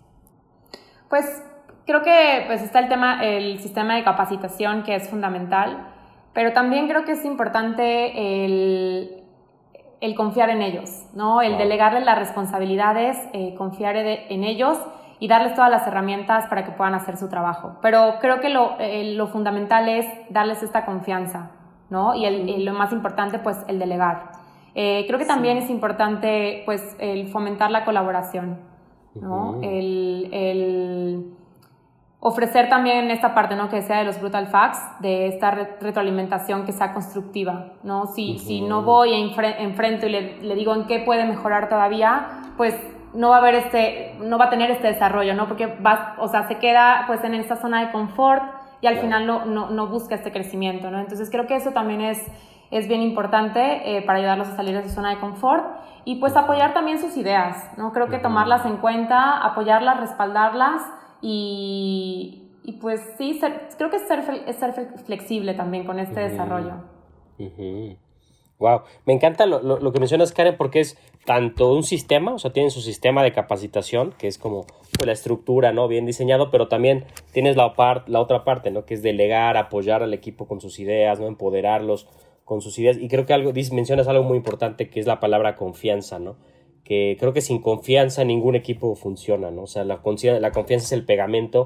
Pues creo que pues está el tema, el sistema de capacitación que es fundamental, pero también creo que es importante el, el confiar en ellos, ¿no? El wow. delegarles las responsabilidades, eh, confiar en ellos y darles todas las herramientas para que puedan hacer su trabajo. Pero creo que lo, eh, lo fundamental es darles esta confianza, ¿no? Y, el, y lo más importante, pues, el delegar. Eh, creo que también sí. es importante, pues, el fomentar la colaboración, ¿no? Uh-huh. El, el ofrecer también esta parte, ¿no? Que sea de los brutal facts, de esta re- retroalimentación que sea constructiva, ¿no? Si, uh-huh. si no voy e enfre- enfrento y le, le digo en qué puede mejorar todavía, pues no va a haber este, no va a tener este desarrollo, ¿no? Porque va, o sea, se queda pues en esta zona de confort y al yeah. final no, no, no busca este crecimiento, ¿no? Entonces creo que eso también es es bien importante eh, para ayudarlos a salir de su zona de confort y pues apoyar también sus ideas, ¿no? Creo que tomarlas en cuenta, apoyarlas, respaldarlas y, y pues sí, ser, creo que es ser, es ser flexible también con este uh-huh. desarrollo. Uh-huh. Wow, me encanta lo, lo, lo que mencionas, Karen, porque es tanto un sistema, o sea, tienen su sistema de capacitación, que es como pues, la estructura, ¿no? Bien diseñado, pero también tienes la, par, la otra parte, ¿no? Que es delegar, apoyar al equipo con sus ideas, ¿no? Empoderarlos con sus ideas, y creo que algo mencionas algo muy importante que es la palabra confianza, ¿no? Que creo que sin confianza ningún equipo funciona, ¿no? O sea, la, la confianza es el pegamento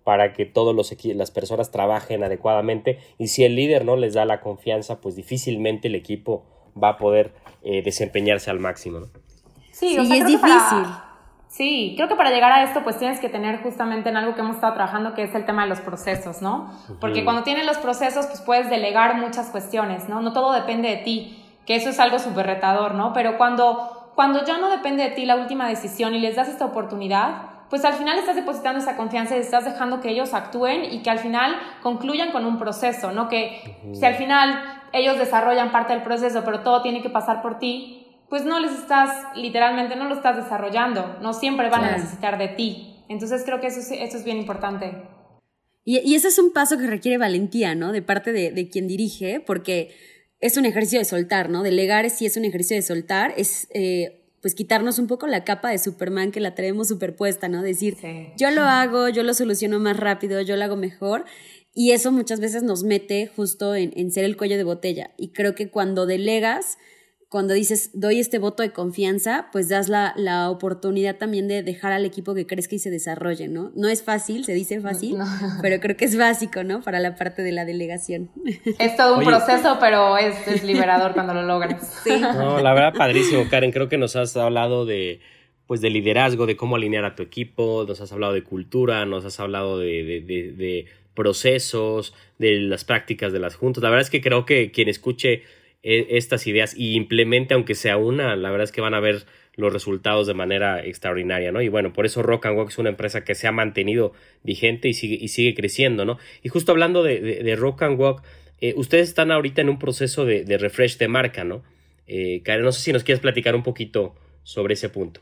para que todos los equi- las personas trabajen adecuadamente, y si el líder no les da la confianza, pues difícilmente el equipo va a poder eh, desempeñarse al máximo, ¿no? Sí, sí o sea, es creo que difícil. Para, sí, creo que para llegar a esto pues tienes que tener justamente en algo que hemos estado trabajando, que es el tema de los procesos, ¿no? Porque uh-huh. cuando tienes los procesos pues puedes delegar muchas cuestiones, ¿no? No todo depende de ti, que eso es algo súper retador, ¿no? Pero cuando, cuando ya no depende de ti la última decisión y les das esta oportunidad, pues al final estás depositando esa confianza y estás dejando que ellos actúen y que al final concluyan con un proceso, ¿no? Que uh-huh. si al final ellos desarrollan parte del proceso, pero todo tiene que pasar por ti, pues no les estás, literalmente no lo estás desarrollando, no siempre van claro. a necesitar de ti. Entonces creo que eso es, eso es bien importante. Y, y ese es un paso que requiere valentía, ¿no? De parte de, de quien dirige, porque es un ejercicio de soltar, ¿no? Delegar sí es un ejercicio de soltar, es eh, pues quitarnos un poco la capa de Superman que la traemos superpuesta, ¿no? Decir, sí. yo lo hago, yo lo soluciono más rápido, yo lo hago mejor, y eso muchas veces nos mete justo en, en ser el cuello de botella. Y creo que cuando delegas, cuando dices, doy este voto de confianza, pues das la, la oportunidad también de dejar al equipo que crezca y se desarrolle, ¿no? No es fácil, se dice fácil, no. pero creo que es básico, ¿no? Para la parte de la delegación. Es todo un Oye. proceso, pero es, es liberador cuando lo logras. Sí. No, la verdad, padrísimo, Karen. Creo que nos has hablado de, pues, de liderazgo, de cómo alinear a tu equipo, nos has hablado de cultura, nos has hablado de, de, de, de procesos, de las prácticas de las juntas. La verdad es que creo que quien escuche estas ideas y implemente, aunque sea una, la verdad es que van a ver los resultados de manera extraordinaria, ¿no? Y bueno, por eso Rock and Walk es una empresa que se ha mantenido vigente y sigue, y sigue creciendo, ¿no? Y justo hablando de, de, de Rock and Walk, eh, ustedes están ahorita en un proceso de, de refresh de marca, ¿no? Eh, Karen, no sé si nos quieres platicar un poquito sobre ese punto.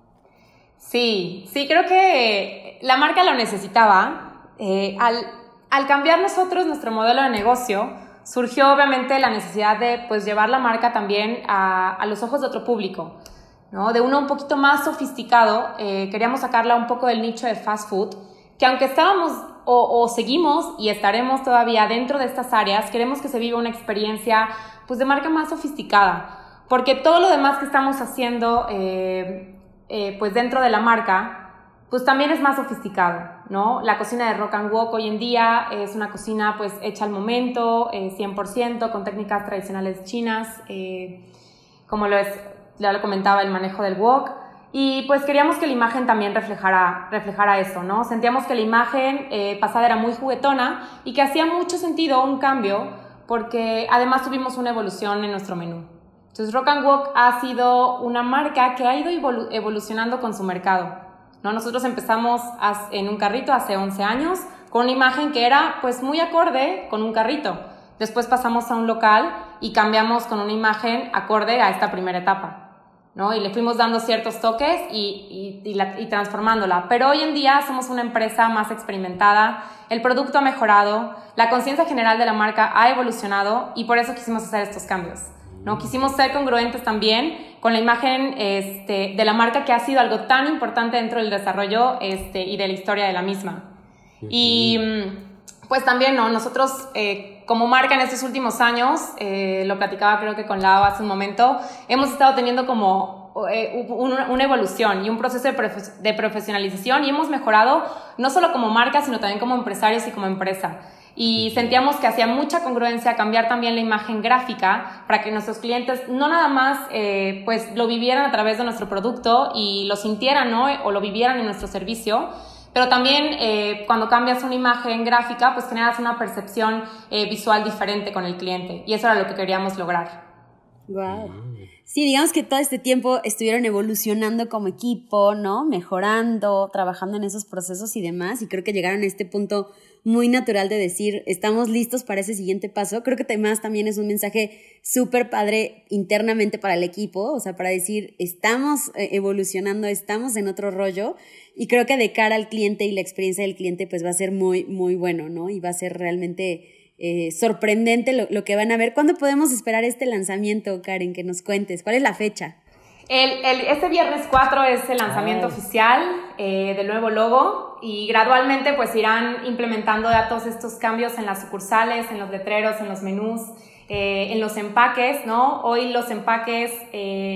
Sí, sí, creo que la marca lo necesitaba. Eh, al, al cambiar nosotros nuestro modelo de negocio, surgió obviamente la necesidad de pues, llevar la marca también a, a los ojos de otro público, ¿no? De uno un poquito más sofisticado. Eh, queríamos sacarla un poco del nicho de fast food, que aunque estábamos o, o seguimos y estaremos todavía dentro de estas áreas, queremos que se viva una experiencia pues, de marca más sofisticada, porque todo lo demás que estamos haciendo eh, eh, pues, dentro de la marca pues también es más sofisticado, ¿no? La cocina de Rock and Walk hoy en día es una cocina pues hecha al momento, eh, cien por ciento, con técnicas tradicionales chinas, eh, como lo es, ya lo comentaba, el manejo del wok, y pues queríamos que la imagen también reflejara, reflejara eso, ¿no? Sentíamos que la imagen eh, pasada era muy juguetona y que hacía mucho sentido un cambio, porque además tuvimos una evolución en nuestro menú. Entonces Rock and Walk ha sido una marca que ha ido evolu- evolucionando con su mercado, ¿no? Nosotros empezamos en un carrito hace once años con una imagen que era pues muy acorde con un carrito. Después pasamos a un local y cambiamos con una imagen acorde a esta primera etapa, ¿no? Y le fuimos dando ciertos toques y, y, y, la, y transformándola. Pero hoy en día somos una empresa más experimentada, el producto ha mejorado, la conciencia general de la marca ha evolucionado y por eso quisimos hacer estos cambios, ¿no? Quisimos ser congruentes también con la imagen este, de la marca, que ha sido algo tan importante dentro del desarrollo este, y de la historia de la misma. Uh-huh. Y pues también, ¿no? Nosotros eh, como marca en estos últimos años, eh, lo platicaba creo que con Lau hace un momento, hemos estado teniendo como eh, una, una evolución y un proceso de, profe- de profesionalización, y hemos mejorado no solo como marca, sino también como empresarios y como empresa. Y sentíamos que hacía mucha congruencia cambiar también la imagen gráfica para que nuestros clientes no nada más eh, pues lo vivieran a través de nuestro producto y lo sintieran, ¿no? O lo vivieran en nuestro servicio, pero también eh, cuando cambias una imagen gráfica pues generas una percepción eh, visual diferente con el cliente, y eso era lo que queríamos lograr. Wow. Sí, digamos que todo este tiempo estuvieron evolucionando como equipo, ¿no? Mejorando, trabajando en esos procesos y demás, y creo que llegaron a este punto muy natural de decir, estamos listos para ese siguiente paso. Creo que además también es un mensaje súper padre internamente para el equipo, o sea, para decir, estamos evolucionando, estamos en otro rollo, y creo que de cara al cliente y la experiencia del cliente pues va a ser muy, muy bueno, ¿no? Y va a ser realmente eh, sorprendente lo, lo que van a ver. ¿Cuándo podemos esperar este lanzamiento, Karen? Que nos cuentes. ¿Cuál es la fecha? El, el, este viernes cuatro es el lanzamiento oh. oficial eh, del nuevo logo, y gradualmente pues irán implementando todos estos cambios en las sucursales, en los letreros, en los menús, eh, en los empaques, ¿no? Hoy los empaques eh,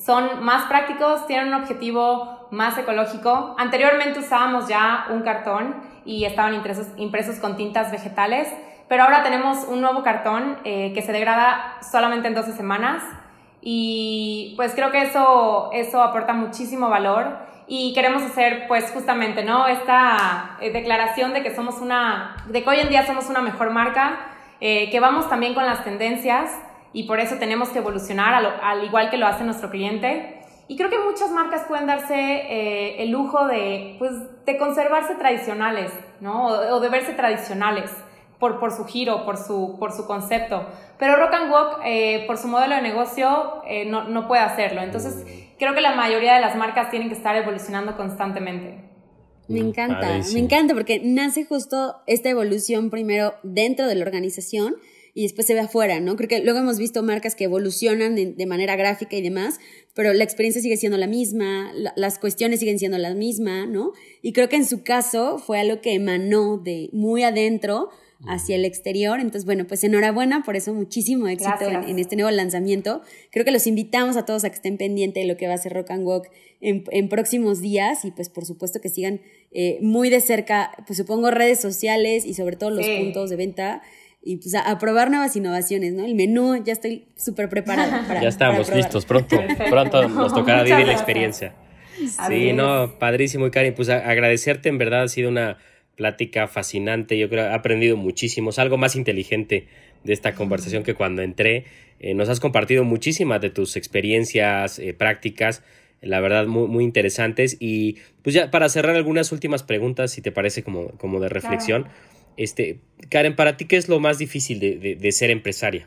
son más prácticos, tienen un objetivo más ecológico. Anteriormente usábamos ya un cartón y estaban impresos, impresos con tintas vegetales, pero ahora tenemos un nuevo cartón eh, que se degrada solamente en doce semanas y pues creo que eso, eso aporta muchísimo valor y queremos hacer pues justamente, ¿no?, esta eh, declaración de que somos una, de que hoy en día somos una mejor marca, eh, que vamos también con las tendencias y por eso tenemos que evolucionar al, al igual que lo hace nuestro cliente. Y creo que muchas marcas pueden darse eh, el lujo de, pues, de conservarse tradicionales, ¿no? O, o de verse tradicionales por, por su giro, por su, por su concepto. Pero Rock and Walk, eh, por su modelo de negocio, eh, no, no puede hacerlo. Entonces, creo que la mayoría de las marcas tienen que estar evolucionando constantemente. Me encanta, Padrísimo. me encanta porque nace justo esta evolución primero dentro de la organización y después se ve afuera, ¿no? Creo que luego hemos visto marcas que evolucionan de, de manera gráfica y demás, pero la experiencia sigue siendo la misma, la, las cuestiones siguen siendo las mismas, ¿no? Y creo que en su caso fue algo que emanó de muy adentro hacia el exterior. Entonces, bueno, pues enhorabuena por eso, muchísimo éxito en, en este nuevo lanzamiento. Creo que los invitamos a todos a que estén pendientes de lo que va a ser Rock and Walk en, en próximos días y pues por supuesto que sigan eh, muy de cerca, pues supongo redes sociales y sobre todo los sí. puntos de venta y pues a, a probar nuevas innovaciones, ¿no? El menú, ya estoy súper preparada para Ya estamos para listos, pronto, pronto nos tocará vivir la experiencia. Así sí, es. no, padrísimo, y Karen, pues a, agradecerte, en verdad ha sido una plática fascinante, yo creo que he aprendido muchísimo, es algo más inteligente de esta conversación que cuando entré. Eh, nos has compartido muchísimas de tus experiencias eh, prácticas, la verdad muy, muy interesantes, y pues ya para cerrar algunas últimas preguntas, si te parece como, como de reflexión. Claro. Este, Karen, para ti, ¿qué es lo más difícil de, de, de ser empresaria?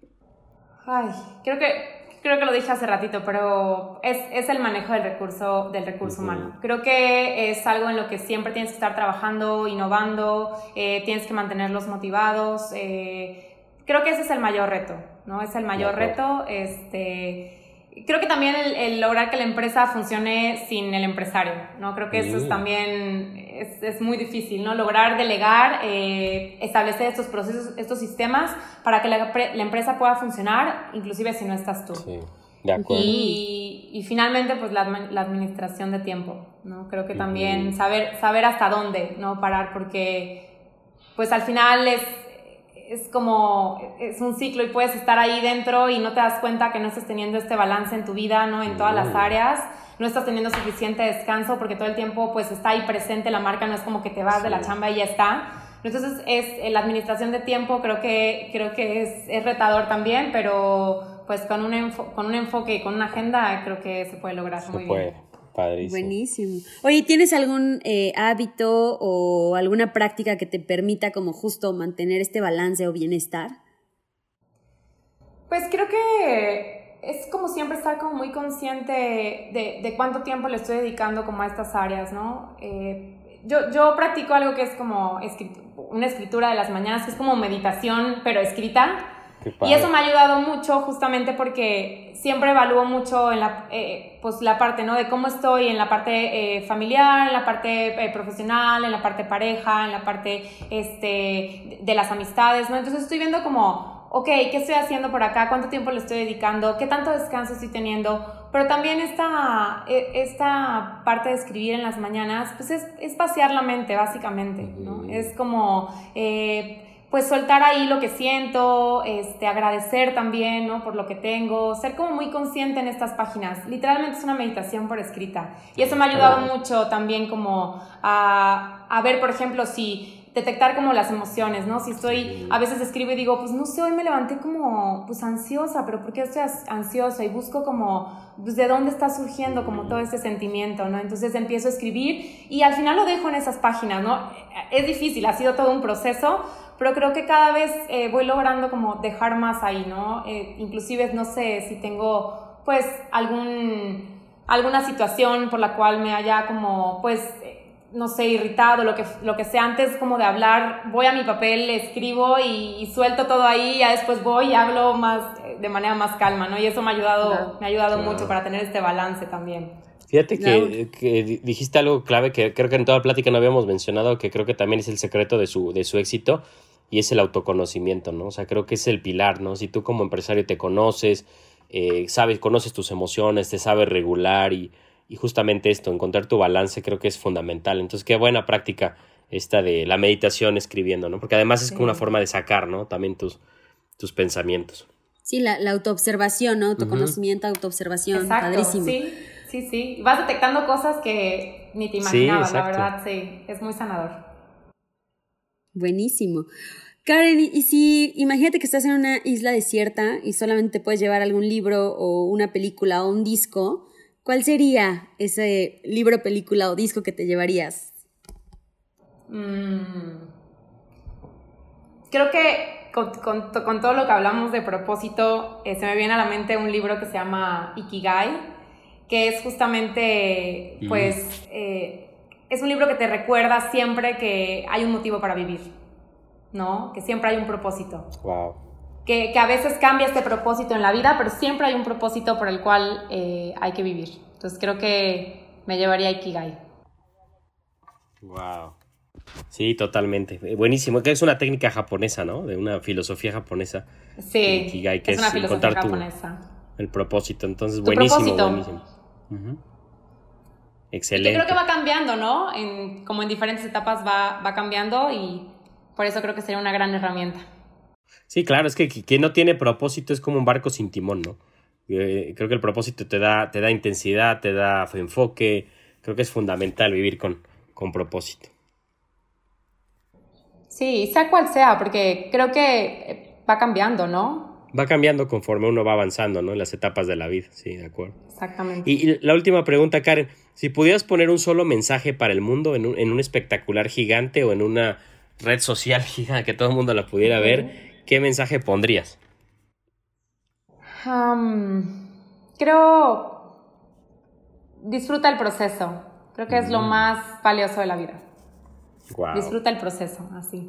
Ay, creo que Creo que lo dije hace ratito, pero es, es el manejo del recurso, del recurso uh-huh. humano. Creo que es algo en lo que siempre tienes que estar trabajando, innovando, eh, tienes que mantenerlos motivados. Eh, creo que ese es el mayor reto, ¿no? Es el mayor uh-huh. reto. Este, creo que también el, el lograr que la empresa funcione sin el empresario, ¿no? Creo que eso uh-huh. es también es, es muy difícil, ¿no? Lograr delegar, eh, establecer estos procesos, estos sistemas para que la, la empresa pueda funcionar, inclusive si no estás tú. Sí, de acuerdo. Y, y finalmente, pues la, la administración de tiempo, ¿no? Creo que también uh-huh. saber, saber hasta dónde, ¿no? Parar, porque pues al final es es como, es un ciclo y puedes estar ahí dentro y no te das cuenta que no estás teniendo este balance en tu vida, ¿no? En todas las áreas, no estás teniendo suficiente descanso porque todo el tiempo pues está ahí presente la marca, no es como que te vas sí. de la chamba y ya está. Entonces es la administración de tiempo, creo que, creo que es, es retador también, pero pues con un, enfo- con un enfoque y con una agenda creo que se puede lograr se muy puede. bien. Padrísimo. Buenísimo. Oye, ¿tienes algún eh, hábito o alguna práctica que te permita como justo mantener este balance o bienestar? Pues creo que es como siempre estar como muy consciente de, de cuánto tiempo le estoy dedicando como a estas áreas, ¿no? Eh, yo, yo practico algo que es como escrit- una escritura de las mañanas, que es como meditación, pero escrita. Y eso me ha ayudado mucho justamente porque siempre evalúo mucho en la, eh, pues la parte, ¿no? De cómo estoy en la parte eh, familiar, en la parte eh, profesional, en la parte pareja, en la parte este, de las amistades, ¿no? Entonces estoy viendo como, ok, ¿qué estoy haciendo por acá? ¿Cuánto tiempo le estoy dedicando? ¿Qué tanto descanso estoy teniendo? Pero también esta, esta parte de escribir en las mañanas, pues es, es vaciar la mente, básicamente, ¿no? Es como... Eh, pues soltar ahí lo que siento, este, agradecer también, ¿no? Por lo que tengo, ser como muy consciente en estas páginas. Literalmente es una meditación por escrita. Y eso me ha ayudado mucho también como a, a ver, por ejemplo, si detectar como las emociones, ¿no? Si estoy, a veces escribo y digo, pues no sé, hoy me levanté como, pues ansiosa, pero ¿por qué estoy ansiosa? Y busco como, pues de dónde está surgiendo como todo este sentimiento, ¿no? Entonces empiezo a escribir y al final lo dejo en esas páginas, ¿no? Es difícil, ha sido todo un proceso, pero creo que cada vez eh, voy logrando como dejar más ahí, ¿no? Eh, inclusive, no sé, si tengo, pues, algún, alguna situación por la cual me haya como, pues, eh, no sé, irritado, lo que, lo que sea, antes como de hablar, voy a mi papel, escribo y, y suelto todo ahí, y ya después voy y hablo más, de manera más calma, ¿no? Y eso me ha ayudado, claro, me ha ayudado claro. mucho para tener este balance también. Fíjate que, que dijiste algo clave que creo que en toda la plática no habíamos mencionado, que creo que también es el secreto de su, de su éxito, y es el autoconocimiento, ¿no? O sea, creo que es el pilar, ¿no? Si tú como empresario te conoces, eh, sabes, conoces tus emociones, te sabes regular y, y justamente esto, encontrar tu balance creo que es fundamental. Entonces, qué buena práctica esta de la meditación escribiendo, ¿no? Porque además es sí. como una forma de sacar, ¿no? También tus, tus pensamientos. Sí, la, la autoobservación, ¿no? Autoconocimiento, uh-huh. autoobservación, exacto, padrísimo. Sí, sí, sí. Vas detectando cosas que ni te imaginabas, sí, la verdad, sí. Es muy sanador. Buenísimo. Karen, y si imagínate que estás en una isla desierta y solamente puedes llevar algún libro o una película o un disco, ¿cuál sería ese libro, película o disco que te llevarías? Mm. Creo que con, con, con todo lo que hablamos de propósito, eh, se me viene a la mente un libro que se llama Ikigai, que es justamente, mm. pues, eh, es un libro que te recuerda siempre que hay un motivo para vivir, ¿no? Que siempre hay un propósito. Wow. Que, que a veces cambia este propósito en la vida, pero siempre hay un propósito por el cual eh, hay que vivir. Entonces creo que me llevaría a Ikigai. Wow. Sí, totalmente. Buenísimo. Que es una técnica japonesa, ¿no? De una filosofía japonesa. Sí, Ikigai, que es una es filosofía japonesa. Tu, el propósito. Entonces, tu buenísimo, propósito. buenísimo. Uh-huh. Excelente. Y yo creo que va cambiando, ¿no? En, como en diferentes etapas va, va cambiando y por eso creo que sería una gran herramienta. Sí, claro, es que quien no tiene propósito es como un barco sin timón, ¿no? Eh, creo que el propósito te da, te da intensidad, te da enfoque. Creo que es fundamental vivir con, con propósito. Sí, sea cual sea, porque creo que va cambiando, ¿no? Va cambiando conforme uno va avanzando, ¿no? En las etapas de la vida, sí, de acuerdo. Exactamente. Y, y la última pregunta, Karen, si pudieras poner un solo mensaje para el mundo en un, en un espectacular gigante o en una red social gigante que todo el mundo la pudiera uh-huh. ver, ¿qué mensaje pondrías? Um, creo, disfruta el proceso. Creo que uh-huh. es lo más valioso de la vida. Wow. Disfruta el proceso, así.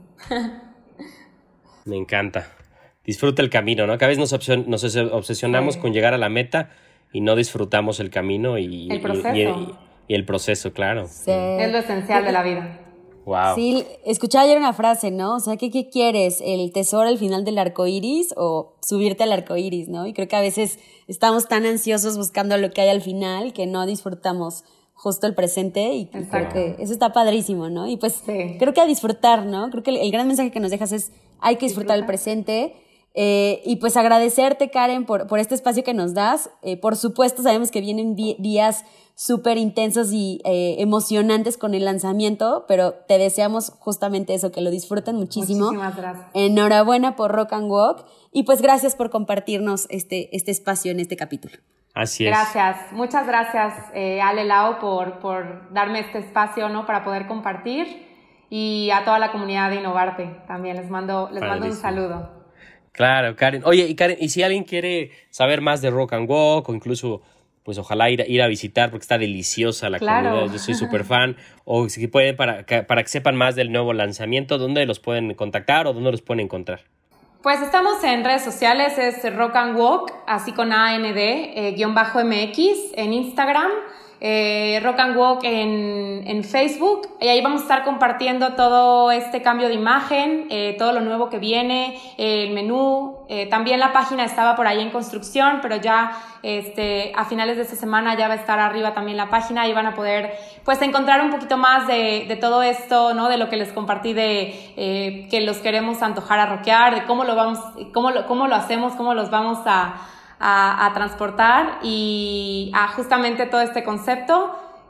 Me encanta. Disfruta el camino, ¿no? Cada vez nos, obses- nos obsesionamos sí. con llegar a la meta y no disfrutamos el camino y el proceso. Y, y, y el proceso, claro. Sí. Es lo esencial de la vida. Wow. Sí, escuché ayer una frase, ¿no? O sea, ¿qué, qué quieres? ¿El tesoro al final del arco iris o subirte al arco iris, ¿no? Y creo que a veces estamos tan ansiosos buscando lo que hay al final que no disfrutamos justo el presente y Exacto. creo que eso está padrísimo, ¿no? Y pues sí. creo que a disfrutar, ¿no? Creo que el, el gran mensaje que nos dejas es hay que disfrutar Disfruta. el presente eh, y pues agradecerte, Karen, por, por este espacio que nos das. Eh, por supuesto, sabemos que vienen vi- días súper intensos y eh, emocionantes con el lanzamiento, pero te deseamos justamente eso, que lo disfruten muchísimo. Muchísimas gracias. Enhorabuena por Rock and Walk y pues gracias por compartirnos este, este espacio en este capítulo. Así es. Gracias, muchas gracias eh, Ale Lau por, por darme este espacio, ¿no? Para poder compartir y a toda la comunidad de Innovarte también les mando, les mando un saludo. Claro, Karen. Oye, y Karen, y si alguien quiere saber más de Rock and Walk o incluso, pues ojalá ir, ir a visitar porque está deliciosa la claro. comunidad, yo soy súper fan, o si pueden para, para que sepan más del nuevo lanzamiento, ¿dónde los pueden contactar o dónde los pueden encontrar? Pues estamos en redes sociales, es Rock and Walk, así con A N D, eh, guión bajo M X, en Instagram, eh, Rock and Walk en, en Facebook, y ahí vamos a estar compartiendo todo este cambio de imagen, eh, todo lo nuevo que viene, eh, el menú, eh, también la página estaba por ahí en construcción, pero ya este, a finales de esta semana ya va a estar arriba también la página y van a poder pues encontrar un poquito más de, de todo esto, ¿no? De lo que les compartí de eh, que los queremos antojar a rockear, de cómo lo vamos, cómo lo, cómo lo hacemos, cómo los vamos a A, a transportar y a justamente todo este concepto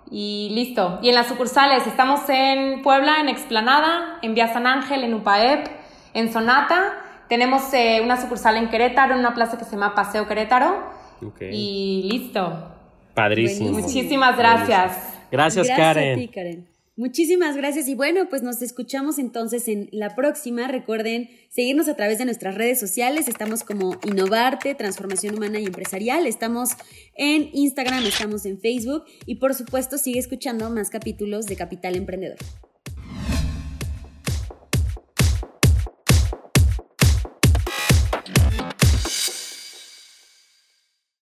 y listo. Y en las sucursales estamos en Puebla, en Explanada, en Vía San Ángel, en UPAEP, en Sonata. Tenemos eh, una sucursal en Querétaro, en una plaza que se llama Paseo Querétaro. Okay. Y listo. Padrísimo. Muchísimas gracias. Gracias, gracias Karen. A ti, Karen. Muchísimas gracias y bueno, pues nos escuchamos entonces en la próxima. Recuerden seguirnos a través de nuestras redes sociales, estamos como Innovarte, Transformación Humana y Empresarial, estamos en Instagram, estamos en Facebook y por supuesto sigue escuchando más capítulos de Capital Emprendedor.